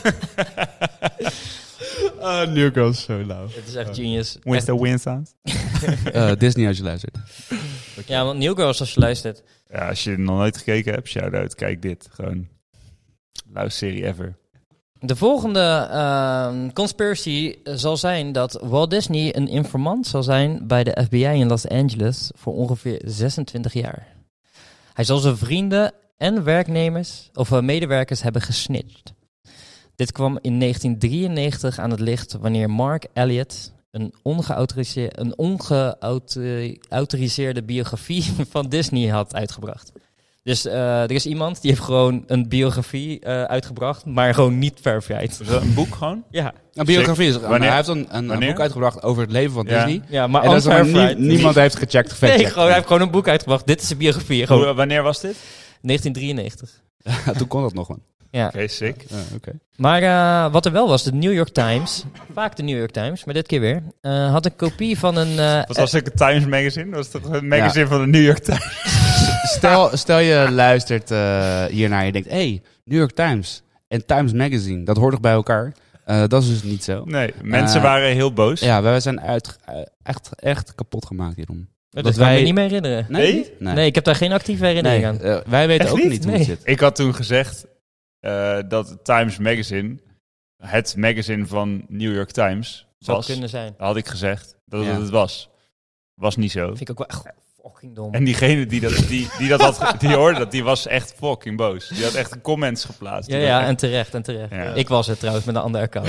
Uh, New Girl is zo lauw. Het is echt genius. Winston Winston. uh, Disney als je luistert. Okay. Ja, want New Girls als je luistert. Ja, als je het nog nooit gekeken hebt, shout-out. Kijk dit. Gewoon lauwste serie ever. De volgende uh, conspiracy zal zijn dat Walt Disney een informant zal zijn bij de F B I in Los Angeles voor ongeveer zesentwintig jaar. Hij zal zijn vrienden en werknemers of uh, medewerkers hebben gesnitcht. Dit kwam in negentien drieënnegentig aan het licht wanneer Mark Elliott een ongeautoriseerde, een ongeautoriseerde biografie van Disney had uitgebracht. Dus uh, er is iemand die heeft gewoon een biografie uh, uitgebracht, maar gewoon niet verified. Is dat een boek gewoon? Ja. Een biografie is Wanneer? Hij heeft een, een, een boek uitgebracht over het leven van ja. Disney. Ja, maar en dat is maar nie- niemand heeft gecheckt, gefactcheckt. Nee, gewoon, hij heeft gewoon een boek uitgebracht. Dit is een biografie. Gewoon. Hoe, wanneer was dit? negentien drieënnegentig. Ja, toen kon dat nog, man. Ja. Oké, okay, sick. Ja, okay. Maar uh, wat er wel was, de New York Times, vaak de New York Times, maar dit keer weer, uh, had een kopie van een... Uh, Wat was het, een Times Magazine? Was het een magazine ja. van de New York Times? Stel, stel je luistert uh, hiernaar en je denkt, hé, hey, New York Times en Times Magazine, dat hoort toch bij elkaar? Uh, dat is dus niet zo. Nee, mensen uh, waren heel boos. Ja, wij zijn uit, uh, echt, echt kapot gemaakt hierom. Dat, dat kan wij... ik me niet meer herinneren. Nee? Nee, nee? nee ik heb daar geen actieve herinnering nee, aan. Uh, wij weten echt ook niet, niet hoe nee. het zit. Ik had toen gezegd uh, dat Times Magazine, het magazine van New York Times, zou was. kunnen zijn. Had ik gezegd dat ja. het het was. Was niet zo. Vind ik ook wel echt fucking dom. En diegene die dat, die, die dat had, die hoorde dat, die was echt fucking boos. Die had echt comments geplaatst. Ja, ja, echt... en terecht, en terecht. Ja. Ik was het trouwens met een ander account.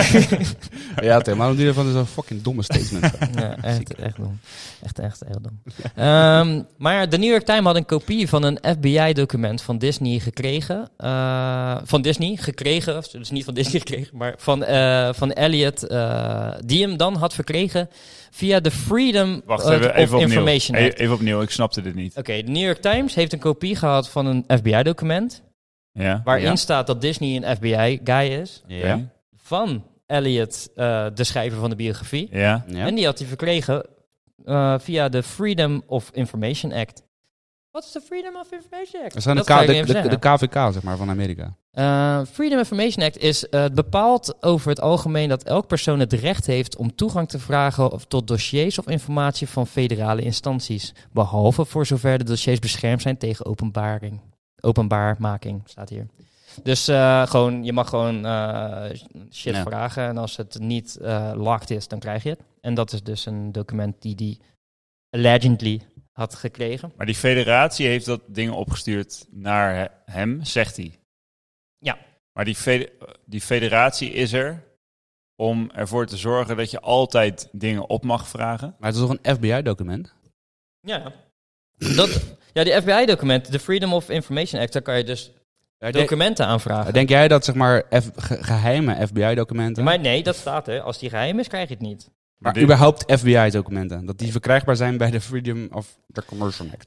ja, Tim, waarom doe je ervan zo'n fucking domme statement? ja, echt, echt dom. Echt, echt, echt dom. um, maar de New York Times had een kopie van een F B I-document van Disney gekregen. Uh, van Disney gekregen, dus niet van Disney gekregen, maar van, uh, van Elliott, uh, die hem dan had verkregen via de Freedom Wacht, uh, even, even of Information opnieuw. Act. Even opnieuw, ik snapte dit niet. Oké, okay, de New York Times heeft een kopie gehad van een F B I-document. Ja. Waarin ja. staat dat Disney een F B I-guy is. Ja. Van Elliott, uh, de schrijver van de biografie. Ja. Ja. En die had hij verkregen uh, via de Freedom of Information Act. Wat is de Freedom of Information Act? Dat zijn de, dat K- de, de, de K V K, zeg maar, van Amerika. Uh, Freedom of Information Act is uh, bepaald over het algemeen dat elk persoon het recht heeft om toegang te vragen of tot dossiers of informatie van federale instanties. Behalve voor zover de dossiers beschermd zijn tegen openbaring. Openbaarmaking, staat hier. Dus uh, gewoon, je mag gewoon uh, shit ja. vragen en als het niet uh, locked is, dan krijg je het. En dat is dus een document die die allegedly had gekregen. Maar die federatie heeft dat ding opgestuurd naar hem, zegt hij. Ja. Maar die, fede- die federatie is er om ervoor te zorgen dat je altijd dingen op mag vragen. Maar het is toch een F B I-document? Ja. Dat, ja, die F B I-document, de Freedom of Information Act, daar kan je dus documenten aanvragen. Denk jij dat, zeg maar, F- ge- geheime F B I-documenten... Maar nee, dat staat er. Als die geheim is, krijg je het niet. Maar dit... überhaupt F B I-documenten, dat die verkrijgbaar zijn bij de Freedom of the Commercial Act.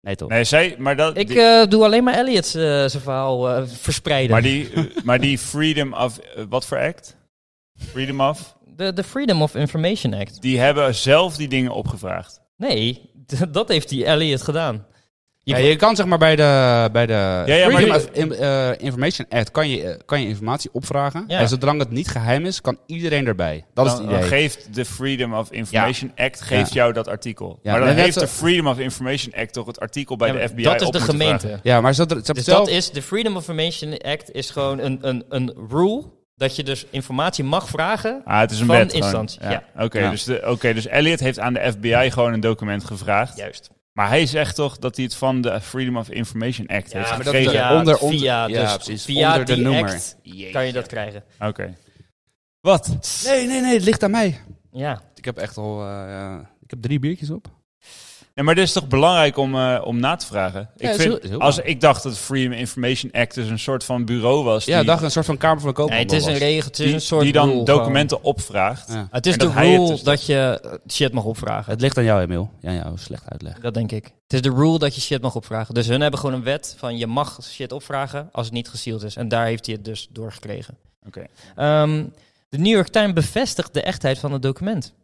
Nee, toch? Nee, zij, maar dat... Ik die- uh, doe alleen maar Elliot's uh, zijn verhaal uh, verspreiden. Maar die, uh, maar die Freedom of... Uh, wat voor act? Freedom of? De, de Freedom of Information Act. Die hebben zelf die dingen opgevraagd. Nee, d- dat heeft die Elliot gedaan. Je, ja, je kan zeg maar bij de, bij de ja, ja, Freedom maar of in, uh, Information Act kan je, uh, kan je informatie opvragen. Ja. En zolang het niet geheim is, kan iedereen erbij. Dat dan, is het idee. Dan geeft de Freedom of Information ja. Act geeft ja. jou dat artikel. Ja, maar dan heeft zo... de Freedom of Information Act toch het artikel bij ja, de F B I dat is op de gemeente. vragen. Ja, maar zo, zo, dus zelf... dat is de Freedom of Information Act is gewoon een, een, een rule dat je dus informatie mag vragen ah, het is een van wet, instantie. Ja. Ja. Oké, okay, ja. dus, okay, dus Elliot heeft aan de F B I gewoon een document gevraagd. Juist. Maar hij zegt toch dat hij het van de Freedom of Information Act ja, heeft maar gekregen? Dat, ja, onder, onder, via, dus ja, precies, via onder de die noemer. act kan je dat krijgen. Oké. Okay. Wat? Nee, nee, nee, het ligt aan mij. Ja. Ik heb echt al, uh, uh, ik heb drie biertjes op. Ja, maar dit is toch belangrijk om, uh, om na te vragen? Ja, ik, vind, heel, heel als, ik dacht dat het Freedom Information Act dus een soort van bureau was. Ja, ik dacht een soort van Kamer van de Koophandel. Nee, het is een regel, het is die, een soort die dan rule documenten gewoon. opvraagt. Ja. Het is en de dat hij rule het dus dat je shit mag opvragen. Het ligt aan jou, Emiel. Ja, jou slecht uitleg. Dat denk ik. Het is de rule dat je shit mag opvragen. Dus hun hebben gewoon een wet van je mag shit opvragen als het niet gesealed is. En daar heeft hij het dus doorgekregen. Oké. Okay. Um, de New York Times bevestigt de echtheid van het document.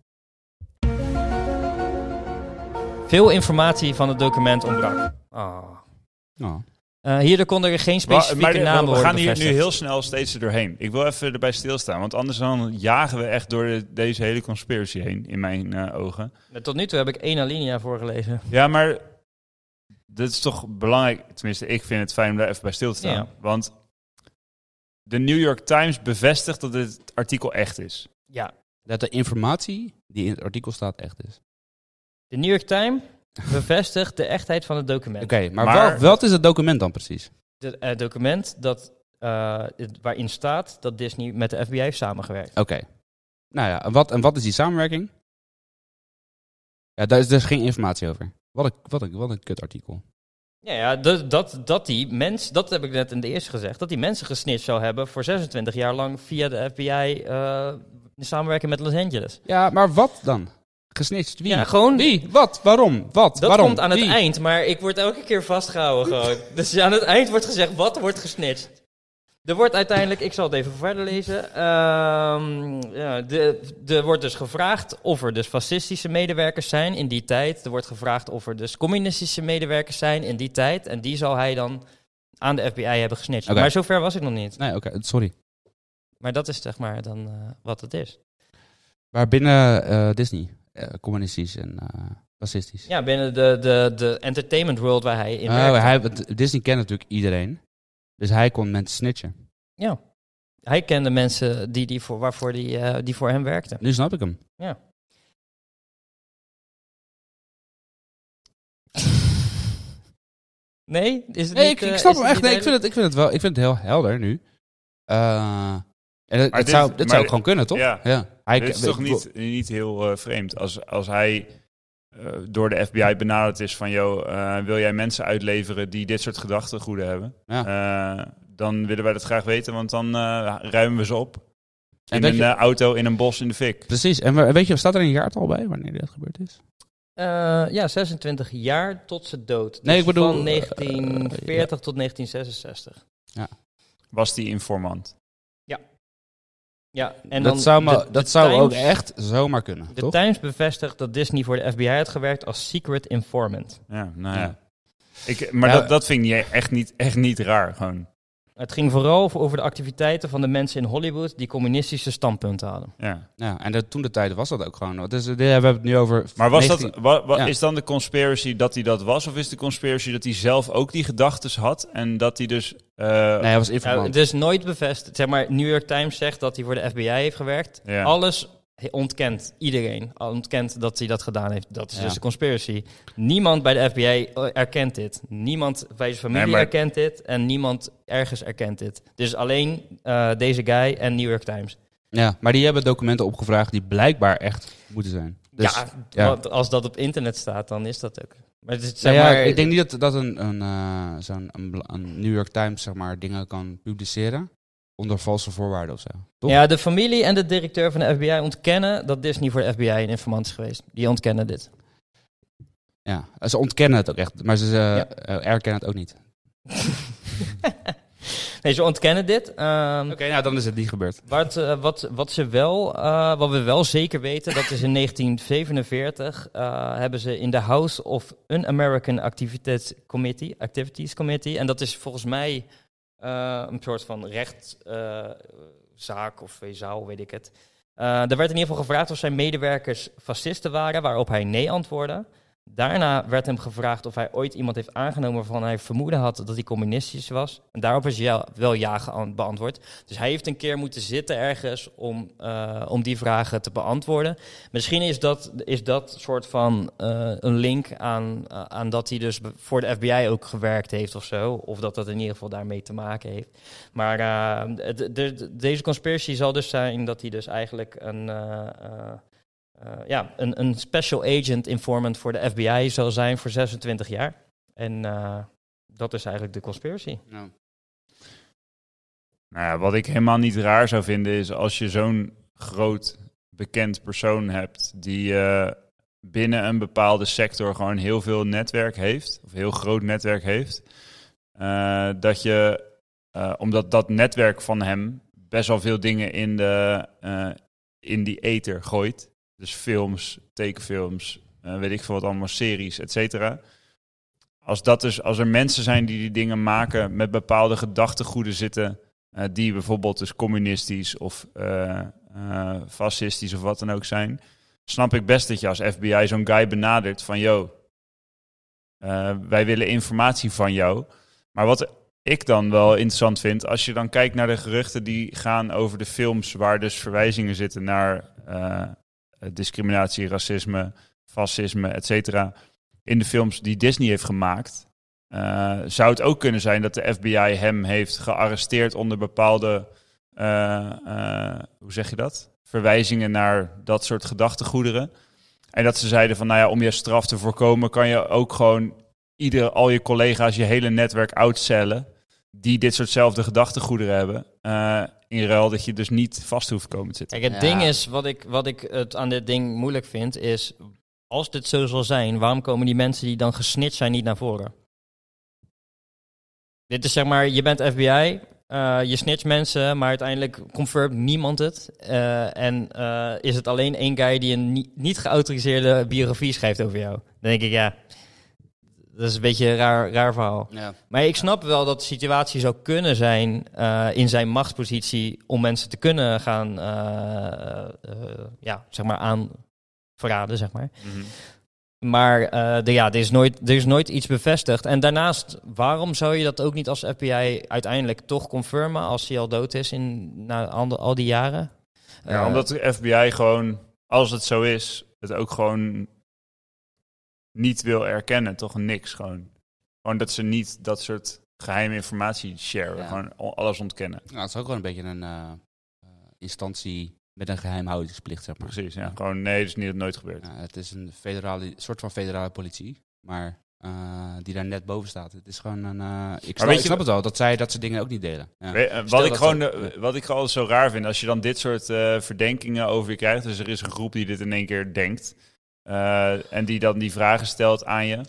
Veel informatie van het document ontbrak. Oh. Oh. Uh, hierdoor konden er geen specifieke maar, maar namen worden We gaan hier bevestigd. nu heel snel steeds er doorheen. Ik wil even erbij stilstaan, want anders dan jagen we echt door de, deze hele conspiracy heen, in mijn uh, ogen. Tot nu toe heb ik één alinea voorgelezen. Ja, maar dit is toch belangrijk, tenminste ik vind het fijn om daar even bij stil te staan. Ja. Want de New York Times bevestigt dat dit artikel echt is. Ja. Dat de informatie die in het artikel staat echt is. De New York Times bevestigt de echtheid van het document. Oké, okay, maar, maar wel, wat is het document dan precies? Het uh, document dat, uh, het, waarin staat dat Disney met de F B I heeft samengewerkt. Oké. Okay. Nou ja, en wat, en wat is die samenwerking? Ja, daar is dus geen informatie over. Wat een, wat een, wat een kut artikel. Ja, ja dat, dat, dat die mens, dat heb ik net in de eerste gezegd, dat die mensen gesnitcht zou hebben voor zesentwintig jaar lang via de F B I uh, in samenwerking met Los Angeles. Ja, maar wat dan? Gesnitcht? Wie? Ja, gewoon... Wie? Wat? Waarom? Wat? Dat Waarom? komt aan Wie? het eind, maar ik word elke keer vastgehouden gewoon. Dus aan het eind wordt gezegd, wat wordt gesnitcht? Er wordt uiteindelijk, ik zal het even verder lezen. Um, ja, de, er wordt dus gevraagd of er dus fascistische medewerkers zijn in die tijd. Er wordt gevraagd of er dus communistische medewerkers zijn in die tijd. En die zal hij dan aan de F B I hebben gesnitcht. Okay. Maar zover was ik nog niet. Nee, oké, okay, sorry. Maar dat is zeg maar dan uh, wat het is. Maar binnen uh, Disney, uh, communistisch en uh, fascistisch. Ja, binnen de, de, de entertainment world waar hij in werkte. Uh, hij, Disney kent natuurlijk iedereen. Dus hij kon mensen snitchen. Ja. Hij kende mensen die, die, voor, waarvoor die, uh, die voor hem werkten. Nu snap ik hem. Ja. Nee? Is het nee, niet, ik, uh, ik snap is hem het echt. Nee, ik, vind duidelijk? het, ik, vind het wel, ik vind het heel helder nu. Uh, en het, het dit, zou, dit zou ook gewoon kunnen, toch? Ja. ja. Hij, dit is toch niet, niet heel uh, vreemd. Als, als hij uh, door de F B I benaderd is van... joh, uh, wil jij mensen uitleveren die dit soort gedachtegoeden hebben? Ja. Uh, dan willen wij dat graag weten, want dan uh, ruimen we ze op. In en een je, uh, auto, in een bos, in de fik. Precies. En weet je, staat er een jaartal bij wanneer dit gebeurd is? Uh, ja, zesentwintig jaar tot zijn dood. Dus nee, ik bedoel... van negentien veertig uh, uh, tot negentien zesenzestig. Ja. Was die informant? Ja. Ja, en dat dan zou, me, de, dat de zou Times, ook echt zomaar kunnen, De toch? Times bevestigt dat Disney voor de F B I had gewerkt als secret informant. Ja, nou ja. ja. Ik, maar ja. dat, dat vind ik echt niet, echt niet raar, gewoon. Het ging vooral over de activiteiten van de mensen in Hollywood die communistische standpunten hadden. Ja, ja en de, toen de tijd was dat ook gewoon. Dus, we hebben het nu over... Maar was negentien... dat, wa, wa, ja. is dan de conspiracy dat hij dat was? Of is de conspiracy dat hij zelf ook die gedachtes had? En dat hij dus... Uh... Nee, hij was informant. Uh, het is nooit bevestigd. Zeg maar, New York Times zegt dat hij voor de F B I heeft gewerkt. Ja. Alles ontkent. Iedereen ontkent dat hij dat gedaan heeft. Dat is ja. dus de conspiracy. Niemand bij de F B I erkent dit. Niemand bij zijn familie nee, maar... erkent dit. En niemand ergens erkent dit. Dus alleen uh, deze guy en New York Times. Ja, maar die hebben documenten opgevraagd die blijkbaar echt moeten zijn. Dus, ja, ja. Want als dat op internet staat, dan is dat ook. Maar het is, zeg nou ja, maar, ik denk niet dat, dat een, een, uh, zo'n, een, een New York Times zeg maar, dingen kan publiceren onder valse voorwaarden of zo. Toch? Ja, de familie en de directeur van de F B I ontkennen dat Disney voor de F B I een informant is geweest. Die ontkennen dit. Ja, ze ontkennen het ook echt, maar ze uh, Ja. uh, erkennen het ook niet. Nee, ze ontkennen dit. Um, Oké, okay, nou dan is het niet gebeurd. Wat, uh, wat, wat, ze wel, uh, wat we wel zeker weten, dat is in negentien zevenenveertig uh, hebben ze in de House of Un-American Activities Committee, Activities Committee, en dat is volgens mij uh, een soort van rechtszaak uh, of zaal, weet ik het. Uh, er werd in ieder geval gevraagd of zijn medewerkers fascisten waren, waarop hij nee antwoordde. Daarna werd hem gevraagd of hij ooit iemand heeft aangenomen waarvan hij vermoeden had dat hij communistisch was. En daarop is ja, wel ja beantwoord. Dus hij heeft een keer moeten zitten ergens om, uh, om die vragen te beantwoorden. Misschien is dat, is dat soort van uh, een link aan, uh, aan dat hij dus voor de F B I ook gewerkt heeft of zo. Of dat dat in ieder geval daarmee te maken heeft. Maar uh, de, de, deze conspiracy zal dus zijn dat hij dus eigenlijk een... Uh, uh, Uh, ja, een, een special agent informant voor de F B I zal zijn voor zesentwintig jaar. En uh, dat is eigenlijk de conspiracy. No. Nou ja, wat ik helemaal niet raar zou vinden is als je zo'n groot bekend persoon hebt die uh, binnen een bepaalde sector gewoon heel veel netwerk heeft, of heel groot netwerk heeft, uh, dat je, uh, omdat dat netwerk van hem best wel veel dingen in, de, uh, in die ether gooit. Dus films, tekenfilms, uh, weet ik veel wat allemaal, series, et cetera. Als, dat dus, als er mensen zijn die die dingen maken met bepaalde gedachtegoeden zitten, uh, die bijvoorbeeld dus communistisch of uh, uh, fascistisch of wat dan ook zijn, snap ik best dat je als F B I zo'n guy benadert van, yo, uh, wij willen informatie van jou. Maar wat ik dan wel interessant vind, als je dan kijkt naar de geruchten die gaan over de films waar dus verwijzingen zitten naar Uh, discriminatie, racisme, fascisme, et cetera. In de films die Disney heeft gemaakt, uh, zou het ook kunnen zijn dat de F B I hem heeft gearresteerd onder bepaalde, uh, uh, hoe zeg je dat? Verwijzingen naar dat soort gedachtegoederen. En dat ze zeiden van, nou ja, om je straf te voorkomen, kan je ook gewoon ieder, al je collega's, je hele netwerk outcellen die dit soortzelfde gedachtegoederen hebben. Uh, in ruil dat je dus niet vast hoeft komen te zitten. Kijk, het ja. ding is, wat ik, wat ik het aan dit ding moeilijk vind, is als dit zo zal zijn, waarom komen die mensen die dan gesnitcht zijn niet naar voren? Dit is zeg maar, je bent F B I, uh, je snitcht mensen, maar uiteindelijk confirmt niemand het. Uh, en uh, is het alleen één guy die een niet, niet geautoriseerde biografie schrijft over jou. Dan denk ik, ja, dat is een beetje een raar, raar verhaal. Ja. Maar ik snap wel dat de situatie zou kunnen zijn uh, in zijn machtspositie om mensen te kunnen gaan uh, uh, ja, zeg maar aanverraden, zeg maar. Mm-hmm. Maar uh, de, ja, er, is nooit, er is nooit iets bevestigd. En daarnaast, waarom zou je dat ook niet als F B I uiteindelijk toch confirmen als hij al dood is in na al, al die jaren? Ja, uh, omdat de F B I gewoon, als het zo is, het ook gewoon niet wil erkennen, toch niks gewoon. Gewoon dat ze niet dat soort geheime informatie sharen, ja. Gewoon alles ontkennen. Nou, het is ook gewoon een beetje een uh, instantie met een geheimhoudingsplicht, zeg maar. Precies, ja. ja. Gewoon, nee, dat is niet, nooit gebeurd. Ja, het is een federale, soort van federale politie, maar uh, die daar net boven staat. Het is gewoon een... Uh, ik snap, ik snap het wel, dat zij dat soort dingen ook niet delen. Ja. Weet, uh, wat, ik gewoon, ze, uh, wat ik gewoon zo raar vind, als je dan dit soort uh, verdenkingen over je krijgt, dus er is een groep die dit in één keer denkt, Uh, en die dan die vragen stelt aan je.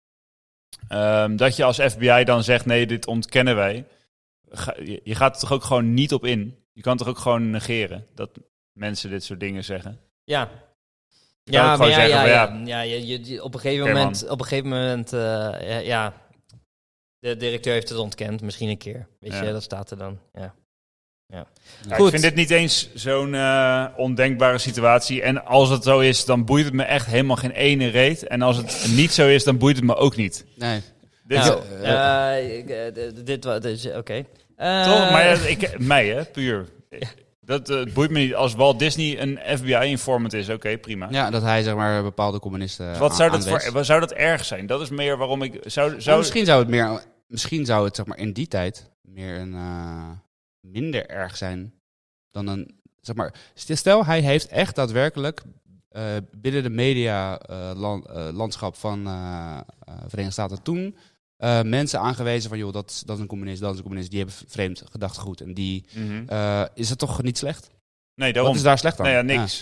Um, dat je als F B I dan zegt, nee, dit ontkennen wij. Ga, je, je gaat er toch ook gewoon niet op in. Je kan toch ook gewoon negeren dat mensen dit soort dingen zeggen. Ja. Ja, maar ja, zeggen, ja, ja, ja, ja je, je, op een gegeven okay, moment, man. op een gegeven moment, uh, ja, ja, de directeur heeft het ontkend, misschien een keer. Weet ja. je, dat staat er dan, ja. Ja. Ja, ik vind dit niet eens zo'n uh, ondenkbare situatie. En als het zo is, dan boeit het me echt helemaal geen ene reet. En als het niet zo is, dan boeit het me ook niet. Nee. Dit nou, uh, uh, dit was, dus, oké. Okay. Uh, Toch? Maar ja, ik, mij, hè, puur. Ja. Dat uh, boeit me niet. Als Walt Disney een F B I-informant is, oké, okay, prima. Ja, dat hij, zeg maar, bepaalde communisten Wat zou dat, voor, wat zou dat erg zijn? Dat is meer waarom ik... Zou, zou... Nou, misschien zou het meer... Misschien zou het, zeg maar, in die tijd meer een... Uh, minder erg zijn dan een, zeg maar, stel hij heeft echt daadwerkelijk uh, binnen de media uh, land, uh, landschap van uh, uh, Verenigde Staten toen uh, mensen aangewezen van, joh, dat, dat is een communist, dat is een communist, die hebben vreemd gedachtegoed en die, mm-hmm. uh, is het toch niet slecht? Nee, daarom. Wat is daar slecht aan? Nee, ja, niks. Ja.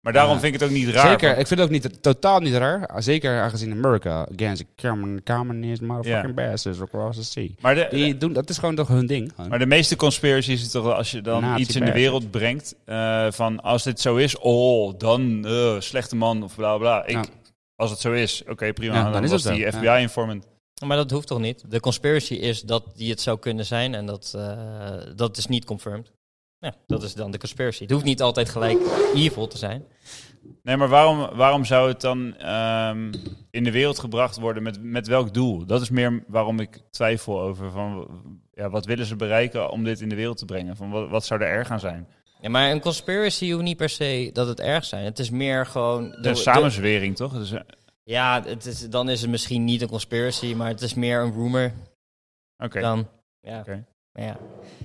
Maar daarom Ja. vind ik het ook niet raar. Zeker, van- ik vind het ook niet, totaal niet raar. Zeker aangezien America against the common, communist motherfucking Ja. bastards across the sea. Maar de, Die doen, dat is gewoon toch hun ding. Gewoon. Maar de meeste conspiracies is toch wel als je dan Nazi iets in de bastard. wereld brengt uh, van als dit zo is, oh, dan uh, slechte man of bla bla. Ik, Ja. Als het zo is, oké, okay, prima. Ja, dan, dan is was het zo, die F B ja. I-informant. Maar dat hoeft toch niet? De conspiracy is dat die het zou kunnen zijn en dat, uh, dat is niet confirmed. Ja, dat is dan de conspiracy. Het hoeft niet altijd gelijk evil te zijn. Nee, maar waarom, waarom zou het dan um, in de wereld gebracht worden? Met, met welk doel? Dat is meer waarom ik twijfel over van, ja, wat willen ze bereiken om dit in de wereld te brengen? Van, wat, wat zou er erg aan zijn? Ja, maar een conspiracy hoeft niet per se dat het erg zijn. Het is meer gewoon... De, Een samenzwering, toch? Dus, uh, ja, het is, dan is het misschien niet een conspiracy, maar het is meer een rumor. Oké. Okay. Dan, ja. Okay. ja.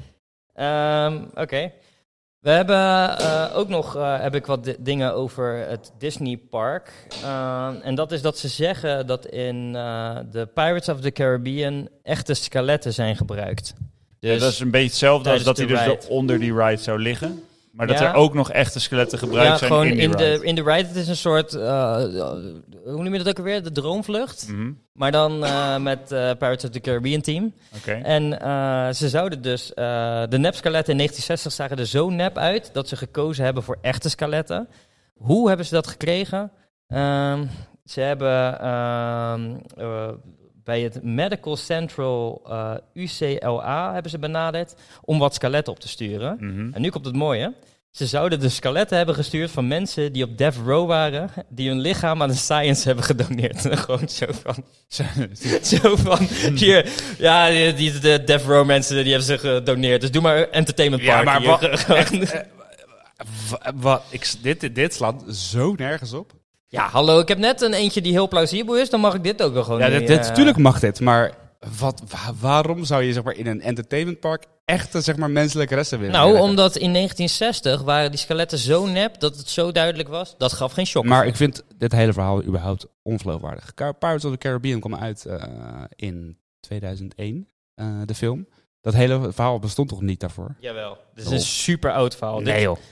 Um, Oké. Okay. We hebben uh, ook nog uh, heb ik wat di- dingen over het Disney Park. Uh, en dat is dat ze zeggen dat in uh, de Pirates of the Caribbean echte skeletten zijn gebruikt. Dus ja, dat is een beetje hetzelfde als dat hij dus ride. onder die ride zou liggen. Maar dat ja. er ook nog echte skeletten gebruikt ja, zijn gewoon in die in ride. de, in de ride. Het is een soort, uh, hoe noem je dat ook alweer? De droomvlucht. Mm-hmm. Maar dan uh, met uh, Pirates of the Caribbean team. Okay. En uh, ze zouden dus, uh, de nepskeletten in negentien zestig zagen er zo nep uit dat ze gekozen hebben voor echte skeletten. Hoe hebben ze dat gekregen? Um, ze hebben um, uh, bij het Medical Central uh, U C L A hebben ze benaderd om wat skeletten op te sturen. Mm-hmm. En nu komt het mooie. Ze zouden de skeletten hebben gestuurd van mensen die op death row waren, die hun lichaam aan de science hebben gedoneerd. Gewoon zo van, zo van, hier, ja, die, die de death row mensen, die hebben ze gedoneerd. Dus doe maar entertainment park. Ja, maar hier. wat, echt, eh, wa- wat, ik, dit, dit slaat zo nergens op. Ja, hallo, ik heb net een eentje die heel plausibel is, dan mag ik dit ook wel gewoon Ja, nu, dit, dit, uh, natuurlijk mag dit, maar wat, wa- waarom zou je zeg maar, in een entertainmentpark echte zeg maar, menselijke resten willen? Nou, werken? omdat in negentien zestig waren die skeletten zo nep dat het zo duidelijk was. Dat gaf geen shock. Maar ik vind dit hele verhaal überhaupt ongeloofwaardig. Pirates of the Caribbean kwam uit uh, in tweeduizend één, uh, de film. Dat hele verhaal bestond toch niet daarvoor? Jawel, dit is een super oud verhaal. Dit- joh.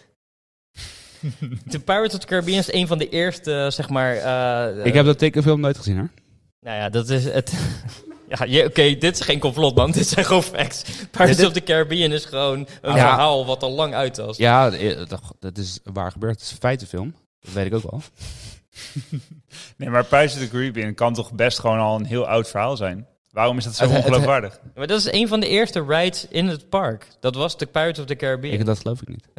De Pirates of the Caribbean is een van de eerste, zeg maar... Uh, Ik heb dat tekenfilm nooit gezien hoor. Nou ja, dat is het... ja, je- oké, okay, dit is geen complot, man. Dit zijn gewoon facts. Pirates dit- of the Caribbean is gewoon een Ja. verhaal wat al lang uit was. Ja, dat, dat is waar gebeurd. Het is een feitenfilm. Dat weet ik ook wel. Nee, maar Pirates of the Caribbean kan toch best gewoon al een heel oud verhaal zijn? Waarom is dat zo Het- het- ongeloofwaardig? Maar dat is een van de eerste rides in het park. Dat was de Pirates of the Caribbean. Ik, dat geloof ik niet.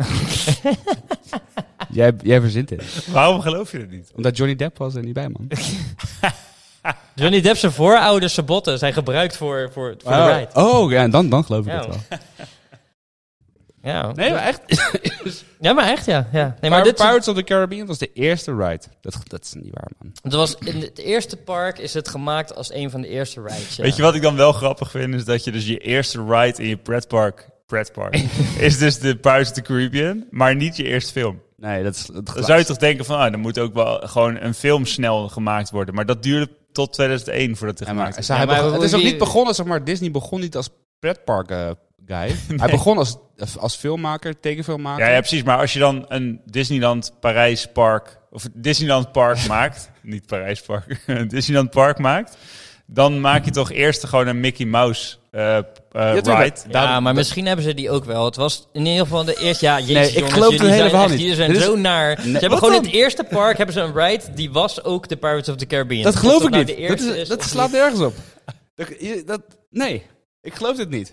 jij, jij verzint dit. Waarom geloof je het niet? Omdat Johnny Depp was er niet bij, man. Johnny Depp's voorouders botten zijn gebruikt voor, voor, voor de ride. Oh, ja, dan, dan geloof ik Ja. het wel. Ja, Nee, maar echt. ja, maar echt, ja. ja. Nee, maar maar dit, Pirates of the Caribbean was de eerste ride. Dat, dat is niet waar, man. het was in het eerste park is het gemaakt als een van de eerste rides. Ja. Weet je wat ik dan wel grappig vind? Is dat je dus je eerste ride in je pretpark... Pretpark. is dus de Pirates of the Caribbean, maar niet je eerste film. Nee, dat is... Dat Dan zou je toch denken van... Ah, dan moet ook wel gewoon een film snel gemaakt worden. Maar dat duurde tot tweeduizend één voordat het Ja, gemaakt maar, is. ze- Ja, hij maar begon- hoe- het is ook wie- niet begonnen, zeg maar. Disney begon niet als pretpark uh, guy. Hij begon als, als filmmaker, tekenfilmmaker. Ja, ja, precies. Maar als je dan een Disneyland Parijs Park... Of Disneyland Park maakt... Niet Parijs Park. een Disneyland Park maakt... Dan maak je toch eerst gewoon een Mickey Mouse uh, uh, tuurlijk. ride. Ja, Daarom- maar dat- misschien hebben ze die ook wel. Het was in ieder geval de eerste... Ja, jezus, Nee, ik jongens, geloof het jullie hele zijn verhaal echt- niet. Jullie zijn Dit is- zo naar... Nee, ze hebben wat gewoon in dan? het eerste park hebben ze een ride... die was ook de Pirates of the Caribbean. Dat Of geloof ik nou niet. de Dat, eerste is, is dat of slaat niet. nergens op. Dat, je- dat, nee, ik geloof dit niet.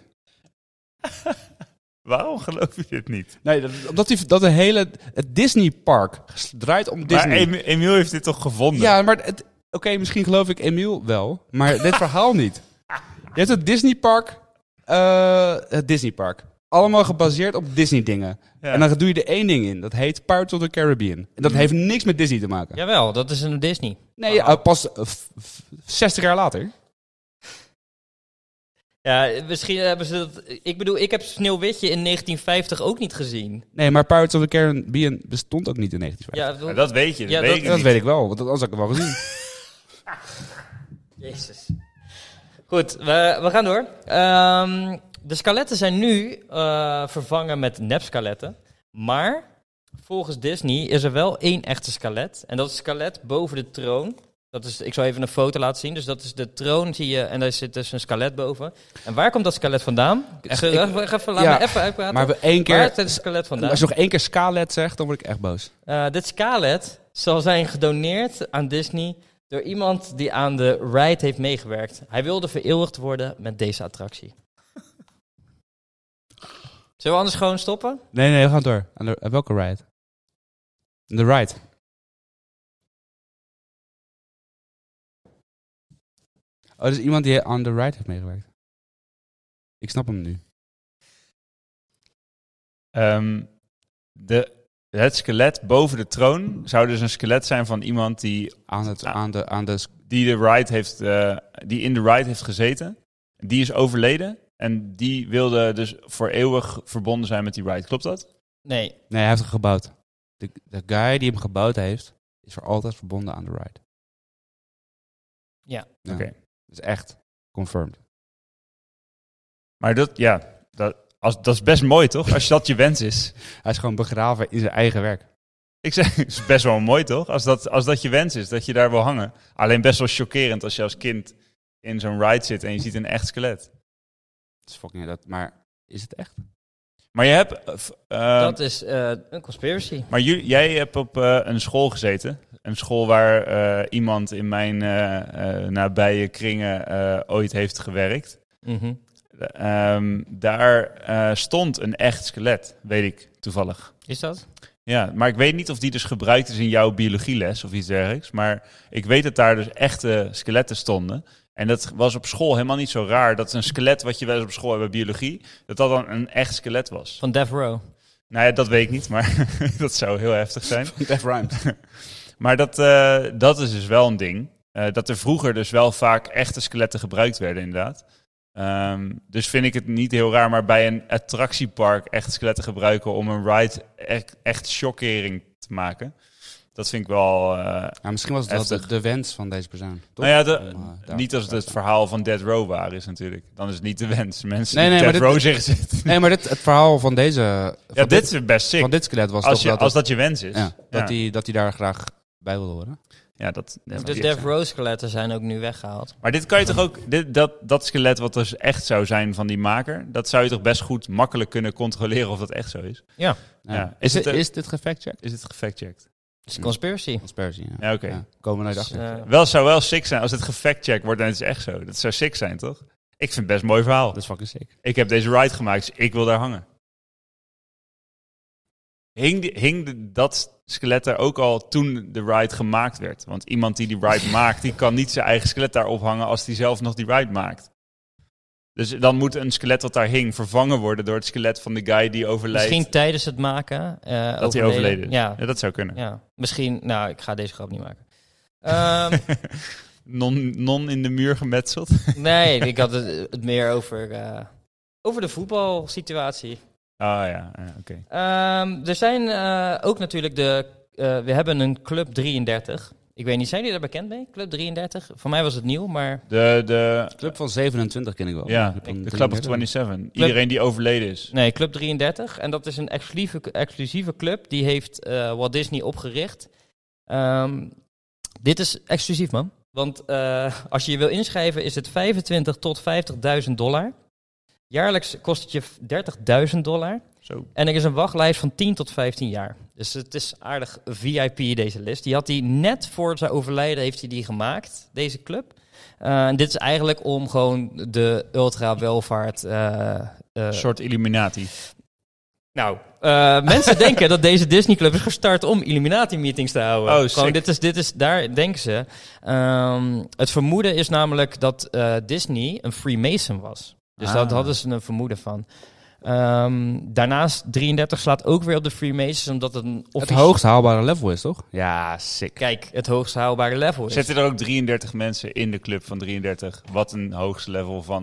Waarom geloof je dit niet? Nee, dat, omdat die, dat de hele het Disney park draait om Maar Disney. Emi- Emiel heeft dit toch gevonden? Ja, maar het- oké, misschien geloof ik Emiel wel, maar dit verhaal niet. Je hebt het Disney park, eh, het Disney park, allemaal gebaseerd op Disney dingen. Ja. En dan doe je er één ding in, dat heet Pirates of the Caribbean. En dat heeft niks met Disney te maken. Jawel, dat is een Disney. Nee, eh, pas eh, f- f- zestig jaar later. Ja, misschien hebben ze dat... Ik bedoel, ik heb Sneeuwwitje in negentien vijftig ook niet gezien. Nee, maar Pirates of the Caribbean bestond ook niet in negentien vijftig. Ja, ik bedoel- Ja, dat weet je. Dat Ja, weet dat- ik dat niet. weet ik wel, want anders had ik het wel gezien. Jezus. Goed, we, we gaan door. Ehm, de skeletten zijn nu eh, vervangen met nepskeletten. Maar volgens Disney is er wel één echte skelet. En dat is het skelet boven de troon. Dat is, ik zal even een foto laten zien. Dus dat is de troon, zie je, en daar zit dus een skelet boven. En waar komt dat skelet vandaan? Echt, Zullen ik- we even, laat ja, me even uitpraten. Maar we één Waar keer... is het skelet vandaan? Als je nog één keer Scarlet zegt, dan word ik echt boos. Uh, dit skelet zal zijn gedoneerd aan Disney door iemand die aan de ride heeft meegewerkt. Hij wilde vereeuwigd worden met deze attractie. Zullen we anders gewoon stoppen? Nee, nee, we gaan door. Aan de, aan welke ride? De ride. Oh, dus iemand die aan de ride heeft meegewerkt. Ik snap hem nu. Um, de, het skelet boven de troon zou dus een skelet zijn van iemand die, Aan, het, aan, de, aan de... die, de ride heeft, uh, die in de ride heeft gezeten. Die is overleden. En die wilde dus voor eeuwig verbonden zijn met die ride. Klopt dat? Nee. Nee, hij heeft hem gebouwd. De, de guy die hem gebouwd heeft, is voor altijd verbonden aan de ride. Ja. Ja. Oké. Dat is echt confirmed. Maar dat, ja, dat, als, dat is best mooi, toch? Als dat je wens is. Hij is gewoon begraven in zijn eigen werk. Ik zeg, het is best wel mooi, toch? Als dat, als dat je wens is, dat je daar wil hangen. Alleen best wel chockerend als je als kind in zo'n ride zit en je ziet een echt skelet. Dat is fucking dat. Maar is het echt? Maar je hebt... Uh, Dat is uh, een conspiracy. Maar j- jij hebt op uh, een school gezeten. Een school waar uh, iemand in mijn uh, uh, nabije kringen uh, ooit heeft gewerkt. Mm-hmm. Um, daar uh, stond een echt skelet, weet ik toevallig. Is dat? Ja, maar ik weet niet of die dus gebruikt is in jouw biologieles of iets dergelijks. Maar ik weet dat daar dus echte skeletten stonden. En dat was op school helemaal niet zo raar. Dat een skelet wat je wel eens op school hebt bij biologie, dat dat dan een echt skelet was. Van Death Row. Nou ja, dat weet ik niet, maar dat zou heel heftig zijn. Death Rhymes. Maar dat, uh, dat is dus wel een ding. Uh, dat er vroeger dus wel vaak echte skeletten gebruikt werden, inderdaad. Um, dus vind ik het niet heel raar, maar bij een attractiepark echt skeletten gebruiken om een ride echt, echt shockering te maken. Dat vind ik wel... Uh, Ja, misschien was het wel de, de wens van deze persoon. Toch? nou ja, de, Om, uh, niet als het het verhaal van Death Row waar is natuurlijk. Dan is het niet de wens. Mensen Nee, die nee, Death maar Row dit- zeggen zitten. Nee, maar dit, het verhaal van deze... Ja, van dit is best sick. Van dit skelet was Als, toch je, dat, als het- dat je wens is. ja, dat Ja. hij dat hij daar graag bij wilde horen. Ja, dat, dat De die- Death Row skeletten zijn ook nu weggehaald. Maar dit kan je toch ook... Dit, dat, dat skelet wat dus echt zou zijn van die maker... dat zou je toch best goed makkelijk kunnen controleren of dat echt zo is? Ja. Ja. Ja. Is, Is het, het, uh, is dit gefactcheckt? Is het gefactcheckt? Het is een conspiracy. Conspiracy, ja. Ja, oké. Ja, komen we nooit Dus, achter. uh, Wel, zou wel sick zijn als het gefactcheckt wordt en het is echt zo. Dat zou sick zijn, toch? Ik vind het best een mooi verhaal. Dat is fucking sick. Ik heb deze ride gemaakt, dus ik wil daar hangen. Hing, die, hing de, dat skelet er ook al toen de ride gemaakt werd? Want iemand die die ride maakt, die kan niet zijn eigen skelet daar ophangen als die zelf nog die ride maakt. Dus dan moet een skelet dat daar hing vervangen worden door het skelet van de guy die overlijdt. Misschien tijdens het maken. Uh, dat hij overleden is. Ja. Ja, dat zou kunnen. ja. Misschien... Nou, ik ga deze grap niet maken. Um, non, non in de muur gemetseld. nee, ik had het, het meer over, uh, over de voetbalsituatie. Ah ja, ja oké. Um, er zijn uh, ook natuurlijk de... Uh, we hebben een Club drieëndertig. Ik weet niet, zijn jullie daar bekend mee? Club drieëndertig? Voor mij was het nieuw, maar... De, de, Club van zevenentwintig ken ik wel. ja, Club van de Club of drieëndertig. eenentwintig. Iedereen die overleden is. Nee, Club drieëndertig. En dat is een exclusieve, exclusieve club. Die heeft uh, Walt Disney opgericht. Um, dit is exclusief, man. Want uh, als je je wil inschrijven is het vijfentwintig tot vijftigduizend dollar. Jaarlijks kost het je dertigduizend dollar. Zo. En er is een wachtlijst van tien tot vijftien jaar. Dus het is aardig V I P, deze list. Die had hij net voor zijn overlijden heeft hij die gemaakt, deze club. Uh, en dit is eigenlijk om gewoon de ultra-welvaart... Uh, uh, Een soort Illuminati. Nou, uh, mensen denken dat deze Disney Club is gestart om Illuminati-meetings te houden. Oh, gewoon, sick. dit is, dit is, daar denken ze. Um, het vermoeden is namelijk dat uh, Disney een Freemason was. Dus Ah. dat hadden ze een vermoeden van. Um, daarnaast, drieëndertig slaat ook weer op de Freemasons, omdat het een Het officie- hoogst haalbare level is, toch? Ja, sick. Kijk, het hoogst haalbare level is. Zitten er ook drieëndertig mensen in de club van drieëndertig? Wat een hoogste level van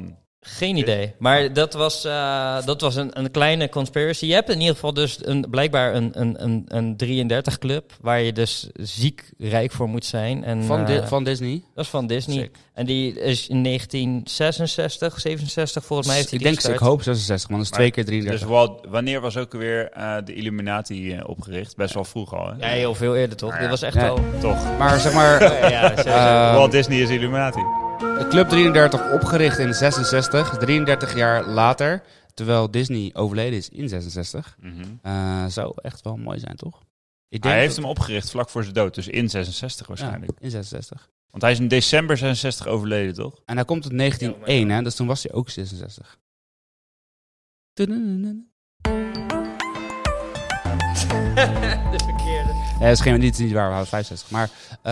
Geen idee. Maar dat was, uh, dat was een, een kleine conspiracy. Je hebt in ieder geval dus een, blijkbaar een, een, een, een drieëndertig club... waar je dus ziek rijk voor moet zijn. En, Van, di- uh, van Disney? Dat is van Disney. Sick. En die is in negentien zesenzestig, zevenenzestig volgens mij heeft hij Ik die denk, ik gestart. hoop zesenzestig, want dat is Maar- twee keer drieëndertig. Dus Walt, wanneer was ook alweer uh, de Illuminati uh, opgericht? Best wel vroeg al, hè? Ja, heel veel eerder toch? Ja, Dit was echt ja. al... Toch. Maar zeg maar, ja, sowieso. Eh, Walt Disney is Illuminati. de Club drieëndertig opgericht in zesenzestig, drieëndertig jaar later, terwijl Disney overleden is in zesenzestig. Mm-hmm. Uh, zou echt wel mooi zijn, toch? Ik Hij heeft dat- hem opgericht vlak voor zijn dood, dus in zesenzestig waarschijnlijk. Ja, in zesenzestig. Want hij is in december zesenzestig overleden, toch? En hij komt uit negentien één, hè, dus toen was hij ook zesenzestig. de verkeerde. Ja, dat is geen, niet, niet waar, we houden vijfenzestig. Maar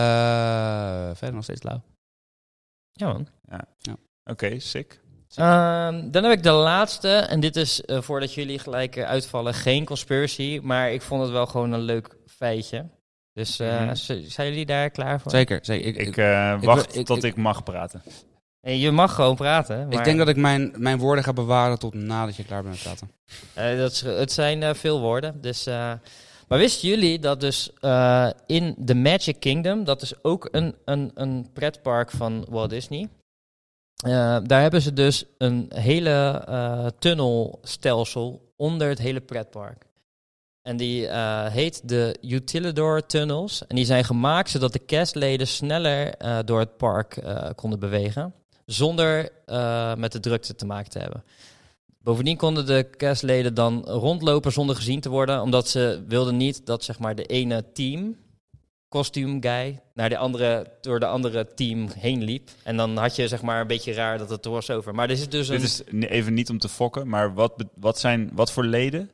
uh, verder nog steeds lauw. Ja man. Oké, okay, sick. Um, dan heb ik de laatste. En dit is, uh, voordat jullie gelijk uh, uitvallen, geen conspiracy. Maar ik vond het wel gewoon een leuk feitje. Dus uh, Mm-hmm. z- zijn jullie daar klaar voor? Zeker, zeker. Ik, Ik ik, uh, ik- wacht ik- tot ik- ik mag praten. En je mag gewoon praten. Maar, ik denk dat ik mijn, mijn woorden ga bewaren tot nadat je klaar bent met praten. Uh, dat is, het zijn uh, veel woorden. Dus, uh, maar wisten jullie dat dus uh, in The Magic Kingdom, dat is ook een, een, een pretpark van Walt Disney. Uh, daar hebben ze dus een hele uh, tunnelstelsel onder het hele pretpark. En die uh, heet de Utilidor Tunnels. En die zijn gemaakt zodat de castleden sneller uh, door het park uh, konden bewegen. Zonder uh, met de drukte te maken te hebben. Bovendien konden de castleden dan rondlopen zonder gezien te worden. Omdat ze wilden niet dat zeg maar de ene team, costume guy, naar de andere, door de andere team heen liep. En dan had je zeg maar een beetje raar dat het was over. Maar dit is dus een... Dit is n- even niet om te fokken, maar wat, be- wat zijn wat voor leden?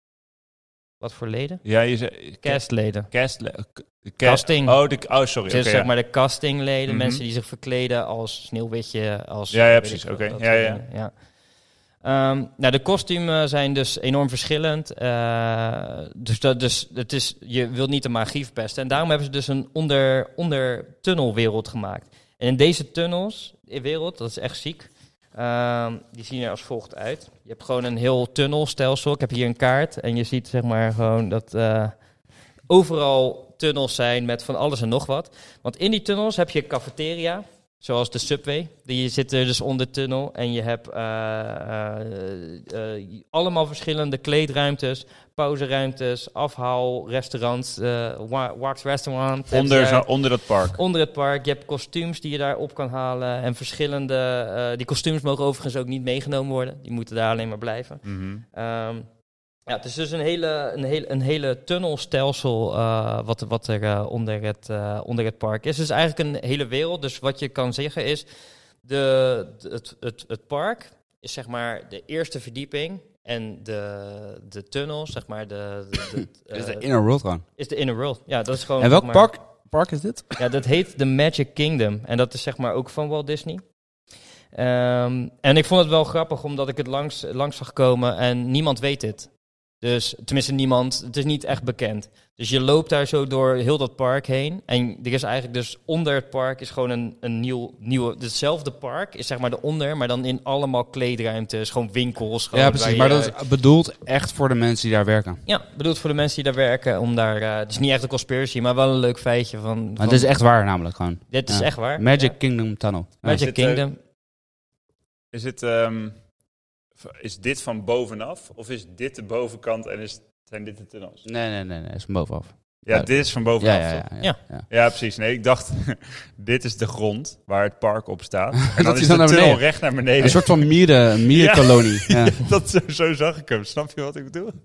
Wat voor leden? Ja, je zei... Castleden. Cast, le- k- ca- Casting. Oh, de, oh sorry. Dus oké, zeg ja. maar de castingleden, Mhm. mensen die zich verkleden als Sneeuwwitje, als... Ja, ja, weet precies, ik veel, oké. dat Ja, soort ja. dingen, ja. Um, nou, de kostuums zijn dus enorm verschillend. Uh, dus, dat, dus het is, je wilt niet de magie verpesten. En daarom hebben ze dus een onder, onder tunnelwereld gemaakt. En in deze tunnels, in wereld, dat is echt ziek. Um, die zien er als volgt uit. Je hebt gewoon een heel tunnelstelsel. Ik heb hier een kaart en je ziet zeg maar gewoon dat uh, overal tunnels zijn met van alles en nog wat. Want in die tunnels heb je cafeteria, zoals de Subway. Die zit er dus onder de tunnel. En je hebt uh, uh, uh, allemaal verschillende kleedruimtes, pauzeruimtes, afhaal, restaurants, uh, wa- wax restaurant. Onder, zo, onder dat park. Onder het park. Je hebt kostuums die je daar op kan halen. En verschillende... Uh, die kostuums mogen overigens ook niet meegenomen worden. Die moeten daar alleen maar blijven. Mm-hmm. Um, ja, het is dus een hele, een hele, een hele tunnelstelsel uh, wat, wat er uh, onder, het, uh, onder het park is. Het is eigenlijk een hele wereld. Dus wat je kan zeggen is, de, de, het, het, het park is zeg maar de eerste verdieping. En de, de tunnel, zeg maar, de... de, de uh, is de inner world gewoon. Is de inner world. Ja, dat is gewoon... En welk zeg maar, park, park is dit? ja, dat heet The Magic Kingdom. En dat is zeg maar ook van Walt Disney. Um, en ik vond het wel grappig, omdat ik het langs, langs zag komen en niemand weet dit. Dus, tenminste niemand, het is niet echt bekend. Dus je loopt daar zo door heel dat park heen. En er is eigenlijk dus onder het park is gewoon een, een nieuw, nieuwe... Hetzelfde park is zeg maar eronder, maar dan in allemaal kleedruimtes, gewoon winkels. Gewoon Ja, precies. waar Maar je- dat is bedoeld echt voor de mensen die daar werken. Ja, bedoeld voor de mensen die daar werken. Om daar, uh, het is niet echt een conspiracy, maar wel een leuk feitje van... Maar van het is echt waar namelijk gewoon. dit is Ja. echt waar. Magic Ja. Kingdom Tunnel. Ja. Magic Is dit, uh, Kingdom. Is het... Um, is dit van bovenaf? Of is dit de bovenkant en is, zijn dit de tunnels? Nee, nee, nee, nee. is van bovenaf. Ja, Ja. dit is van bovenaf, Ja, ja, toch? ja. Ja. ja. ja. Ja, precies. Nee, ik dacht, dit is de grond waar het park op staat. En dan Dat is is de dan naar tunnel beneden. recht naar beneden. Een soort van mieren, een mierenkolonie. Ja. dat, zo, zo zag ik hem. Snap je wat ik bedoel?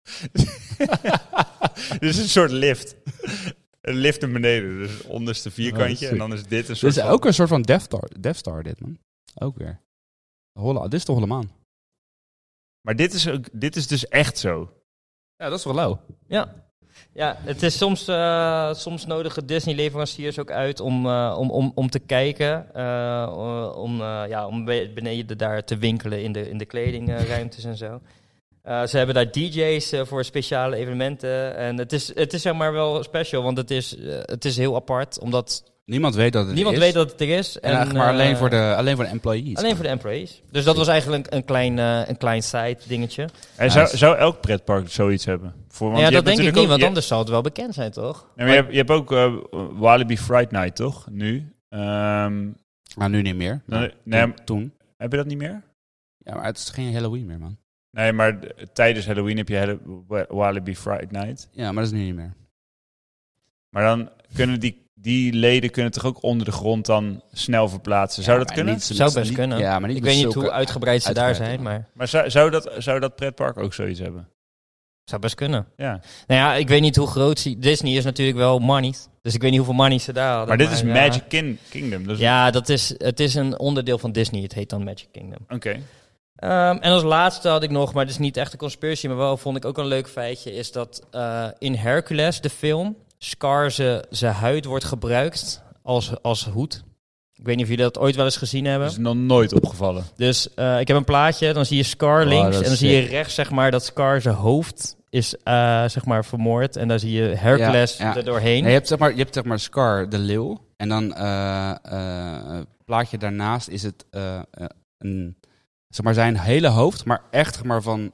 Dit is een soort lift. Een lift naar beneden. Dus het onderste vierkantje. Oh, en dan is dit een Dit soort is van- ook een soort van Death Star, Death Star dit, man. Ook weer. Holla, dit is toch Hollemaan? Maar dit is, ook, dit is dus echt zo. Ja, dat is wel lauw. Ja. Ja, het is soms, uh, soms nodigen Disney-leveranciers ook uit om, uh, om, om, om te kijken. Uh, om, uh, ja, om be- beneden daar te winkelen in de, in de kledingruimtes en zo. Uh, ze hebben daar D J's uh, voor speciale evenementen. En het is, het is zeg maar wel special, want het is, uh, het is heel apart. Omdat Niemand weet dat het Niemand is. weet dat het er is. En, En, maar uh, alleen, voor de, alleen voor de employees. Alleen voor de employees. Dus dat was eigenlijk een klein, uh, een klein side dingetje. En Ja, zou, is- zou elk pretpark zoiets hebben? Voor, want ja, je dat hebt denk ik natuurlijk niet, ook- want je- anders zal het wel bekend zijn, toch? Nee, maar je, hebt, je hebt ook uh, Walibi Fright Night, toch? Nu. Ehm, Maar nu niet meer. nee, Maar nee, toen, toen. heb je dat niet meer? Ja, maar het is geen Halloween meer, man. Nee, maar d- tijdens Halloween heb je Hall- Wa- Walibi Fright Night. Ja, maar dat is nu niet meer. Maar dan kunnen die, die leden kunnen toch ook onder de grond dan snel verplaatsen. Zou Ja, dat maar kunnen? niet zo- Zou best niet- kunnen. Ja, maar niet Ik met weet niet zulke hoe uitgebreid ze daar uitgebreid, zijn, ja. maar Maar zou, zou, dat, zou dat pretpark ook zoiets hebben? zou best kunnen. Ja. Nou ja, ik weet niet hoe groot ze... Disney is natuurlijk wel money. Dus ik weet niet hoeveel money ze daar hadden. Maar dit is ja. Magic Kin- Kingdom. Dus Ja, dat is, het is een onderdeel van Disney. Het heet dan Magic Kingdom. Oké. Ehm, en als laatste had ik nog, maar het is niet echt een conspiracy, maar wel vond ik ook een leuk feitje, is dat uh, in Hercules, de film, Scar zijn huid wordt gebruikt als, als hoed. Ik weet niet of jullie dat ooit wel eens gezien hebben. Dat is nog nooit opgevallen. Dus uh, ik heb een plaatje, dan zie je Scar Oh, links dat is en dan zie je sick. rechts, zeg maar, dat Scar zijn hoofd is uh, zeg maar vermoord. En daar zie je Hercules Ja, ja. er doorheen. Nee, je hebt zeg maar, je hebt zeg maar Scar, de leeuw. En dan uh, uh, plaatje daarnaast is het uh, uh, een, zeg maar zijn hele hoofd, maar echt zeg maar van,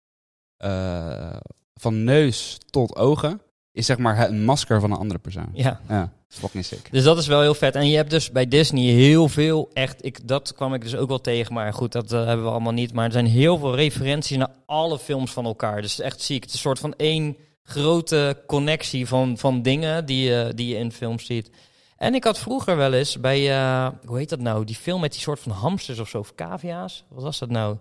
uh, van neus tot ogen is zeg maar het masker van een andere persoon. Ja. Ja, fucking sick. Dus dat is wel heel vet. En je hebt dus bij Disney heel veel echt... Ik, dat kwam ik dus ook wel tegen, maar goed, dat uh, hebben we allemaal niet. Maar er zijn heel veel referenties naar alle films van elkaar. Dus het is echt ziek. Het is een soort van één grote connectie van, van dingen die, uh, die je in films ziet. En ik had vroeger wel eens bij... Uh, hoe heet dat nou? Die film met die soort van hamsters of zo, of cavia's. Wat was dat nou?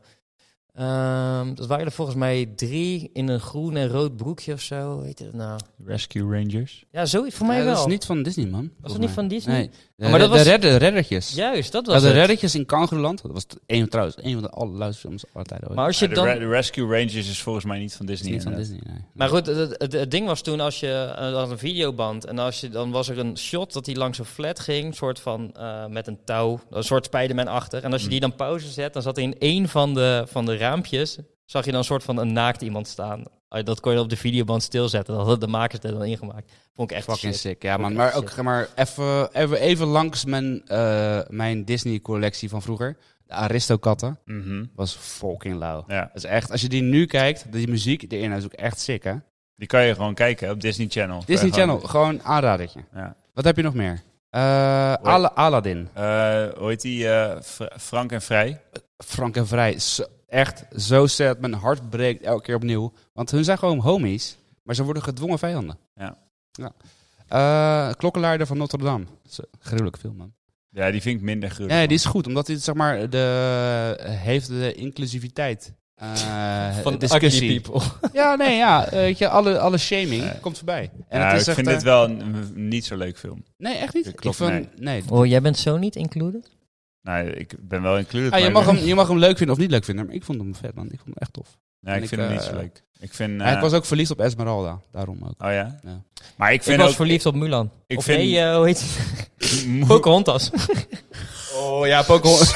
Um, dat waren er volgens mij drie in een groen en rood broekje of zo. Hoe heet het nou? Rescue Rangers. Ja, zoiets voor mij ja, wel. Dat is niet van Disney, man. Was dat niet van Disney? Nee. De, Oh, maar dat de, was... de redder, reddertjes. Juist, dat Ja, was de het. reddertjes in Kangeroeland. Dat was een, trouwens een van de allerluiste films aller tijden ooit. Maar als je Ja, de, dan... Re- de Rescue Rangers is volgens mij niet van Dat is Disney. niet van inderdaad. Disney, nee. Maar goed, het, het, het ding was toen als je uh, had een videoband en als je, dan was er een shot dat hij langs een flat ging, soort van uh, met een touw, een soort Spider-Man achter. En als je die dan pauze zet, dan zat er in één van de, van de raampjes, zag je dan een soort van een naakt iemand staan. Uh, dat kon je op de videoband stilzetten. Dat hadden de makers er dan ingemaakt. Vond ik echt Fucking shit. sick. Ja, Vond man. ik Maar echt ook shit. maar even, even, even langs mijn, uh, mijn Disney-collectie van vroeger. De Aristokatten. Mhm. Was fucking lauw. Ja. Dat is echt, als je die nu kijkt, die muziek erin is ook echt sick, hè? Die kan je gewoon kijken op Disney Channel. Disney Gewoon- Channel, gewoon aanradertje. Ja. Wat heb je nog meer? Uh, Ala- Aladdin. Uh, hoe heet die? Uh, Fra- Frank en Vrij. Frank en Vrij. Zo, echt zo sad. Mijn hart breekt elke keer opnieuw. Want hun zijn gewoon homies, maar ze worden gedwongen vijanden. Ja. ja. Uh, Klokkenluider van Notre Dame. Dat is een gruwelijke film, man. Ja, die vind ik minder gruwelijk. Ja, die is goed, omdat hij zeg maar de heeft de inclusiviteit. Uh, Van discussie. ugly people. Ja, nee, ja, uh, weet je, alle, alle shaming Nee. komt voorbij. En Ja, het is ik echt, vind uh, dit wel een, een niet zo leuk film. Nee, echt niet. Dat klopt, ik vond, nee. Oh, jij bent zo niet included? Nou, ik ben wel included. Ah, je, maar mag ik- hem, je mag hem leuk vinden of niet leuk vinden, maar ik vond hem vet, man. Ik vond hem echt tof. Nee, ik en vind ik, hem niet uh, zo leuk. Ik vind... Ja, ik uh, was ook verliefd op Esmeralda, daarom ook. Oh ja? Ja. Maar ik Ik vind was ook... verliefd op Mulan. ik of vind- nee, uh, hoe heet het? Mo- Pocahontas. Oh ja, Pocahontas.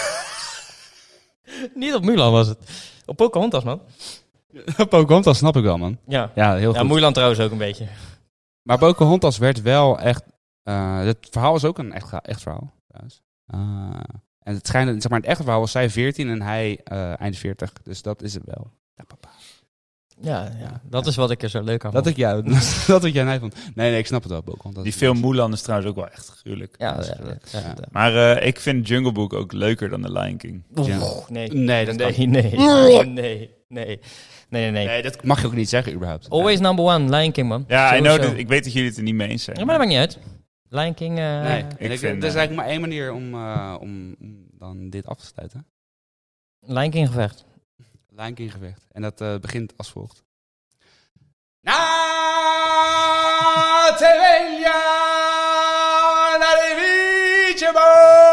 Niet op Mulan was het. Op Pocahontas, man. Pocahontas snap ik wel, man. Ja. Ja, heel Ja, goed. Mulan trouwens ook een beetje. Maar Pocahontas werd wel echt... Uh, het verhaal is ook een echt, echt verhaal. Trouwens. Uh, en het schijnt, zeg maar, het echte verhaal was zij veertien en hij uh, eind veertig. Dus dat is het wel. Ja, papa. Ja, ja, dat is wat ik er zo leuk aan Dat vond. ik, ja, dat ik jij nee vond. Nee, nee, ik snap het wel, Pocahontas. Die film Mulan is trouwens ook wel echt gruwelijk. Ja, Dat is ja, gelukt. ja, Ja. ja. Maar uh, ik vind Jungle Book ook leuker dan The Lion King. Oeh, nee. Nee, dat kan- Nee, nee, nee, nee, nee, nee, nee. Nee, dat mag je ook niet zeggen, überhaupt. Always number one, Lion King, man. Ja, I Sowieso. know that- ik weet dat jullie het er niet mee eens zijn. Ja, maar dat maakt niet uit. Lion King... Uh, Nee, ik ik vind, er is uh, eigenlijk maar één manier om, uh, om, om dan dit af te sluiten. Lion King gevecht. Lion King gevecht. En dat uh, begint als volgt. Na te veglia na de vicebo.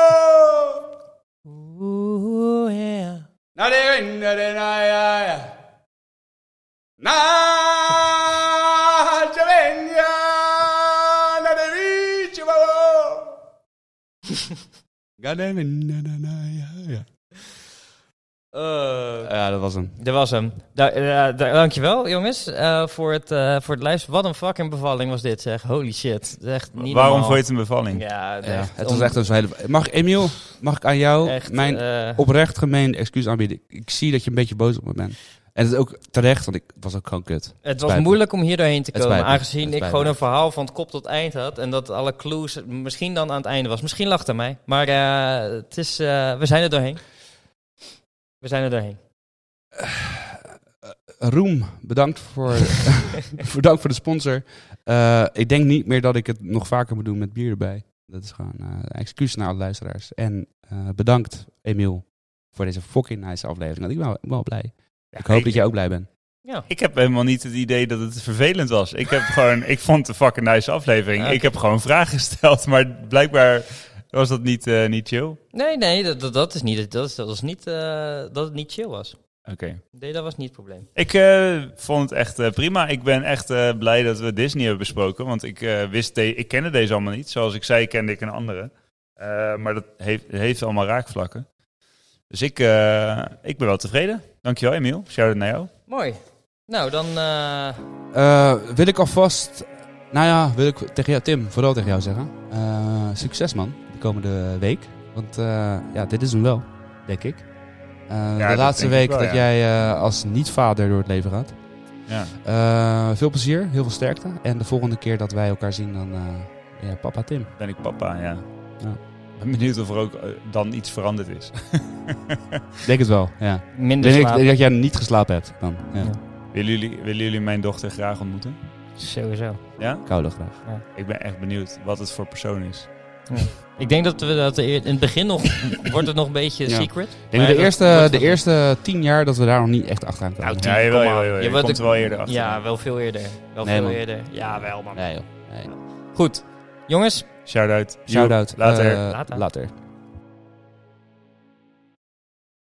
Oeh, yeah. Na de na de na ja ja. Na te veglia na de vicebo. Ga de na na na ja ja. Uh, Ja, dat was hem. Dat was hem. Da- da- da- dankjewel, jongens, uh, voor, het, uh, voor het luisteren. Wat een fucking bevalling was dit, zeg. Holy shit. Dat is echt niet Waarom normaal. vond je het een bevalling? Ja, het, Ja, echt het om- was echt een hele... Mag, Emiel, mag ik aan jou echt, mijn uh, oprecht gemeende excuus aanbieden? Ik, ik zie dat je een beetje boos op me bent. En het is ook terecht, want ik was ook gewoon kut. Het was Spijt me. moeilijk om hier doorheen te Het komen, spijt me. aangezien Het ik spijt gewoon me. een verhaal van het kop tot eind had. En dat alle clues misschien dan aan het einde was. Misschien lag het aan mij. Maar uh, het is, uh, we zijn er doorheen. We zijn er doorheen. Uh, Roem, bedankt voor, bedankt voor de sponsor. Uh, ik denk niet meer dat ik het nog vaker moet doen met bier erbij. Dat is gewoon uh, een excuus naar alle luisteraars. En uh, bedankt, Emiel, voor deze fucking nice aflevering. Ik ben wel, wel blij. Ja, ik hoop ik, dat jij ook blij bent. Ja. Ik heb helemaal niet het idee dat het vervelend was. Ik heb gewoon, ik vond het een fucking nice aflevering. Ja, okay. Ik heb gewoon vragen gesteld, maar blijkbaar was dat niet, uh, niet chill. Nee, nee, dat, dat, dat is niet, dat is, dat is niet uh, dat het niet chill was. Oké. Okay. Nee, dat was niet het probleem. Ik uh, vond het echt uh, prima. Ik ben echt uh, blij dat we Disney hebben besproken. Want ik uh, wist, de- ik kende deze allemaal niet. Zoals ik zei, kende ik een andere. Uh, maar dat heeft, heeft allemaal raakvlakken. Dus ik, uh, ik ben wel tevreden. Dankjewel, Emiel. Shout-out naar jou. Mooi. Nou, dan... Uh... Uh, wil ik alvast... Nou ja, wil ik tegen jou, Tim, vooral tegen jou zeggen. Uh, succes, man, de komende week. Want uh, ja, dit is hem wel, denk ik. Uh, Ja, de laatste week wel, dat ja. jij uh, als niet-vader door het leven gaat. Ja. Uh, veel plezier, heel veel sterkte. En de volgende keer dat wij elkaar zien, dan uh, ja, papa Tim. Ben ik papa, ja. Ja. Ik ben benieuwd of er ook uh, dan iets veranderd is. Denk het wel, ja. Minder Denk slaap. ik dat jij niet geslapen hebt dan. Ja. Ja. Willen jullie, willen jullie mijn dochter graag ontmoeten? Sowieso. Ja? Koude graag. Ja. Ik ben echt benieuwd wat het voor persoon is. Ja. Ik denk dat we dat in het begin nog... wordt het nog een beetje Ja. secret. Ik denk Maar de dat eerste, wordt de wel- eerste tien jaar dat we daar nog niet echt achteraan komen. Nou, Ja, jawel, kom jawel, maar. jawel. Je Je wordt komt de- er wel eerder achter. Ja, wel veel eerder. Wel Nee, veel man. eerder. Ja, wel man. Nee joh. Nee. Goed. Jongens, Shout-out. Shout-out. Later. Uh, Later. later.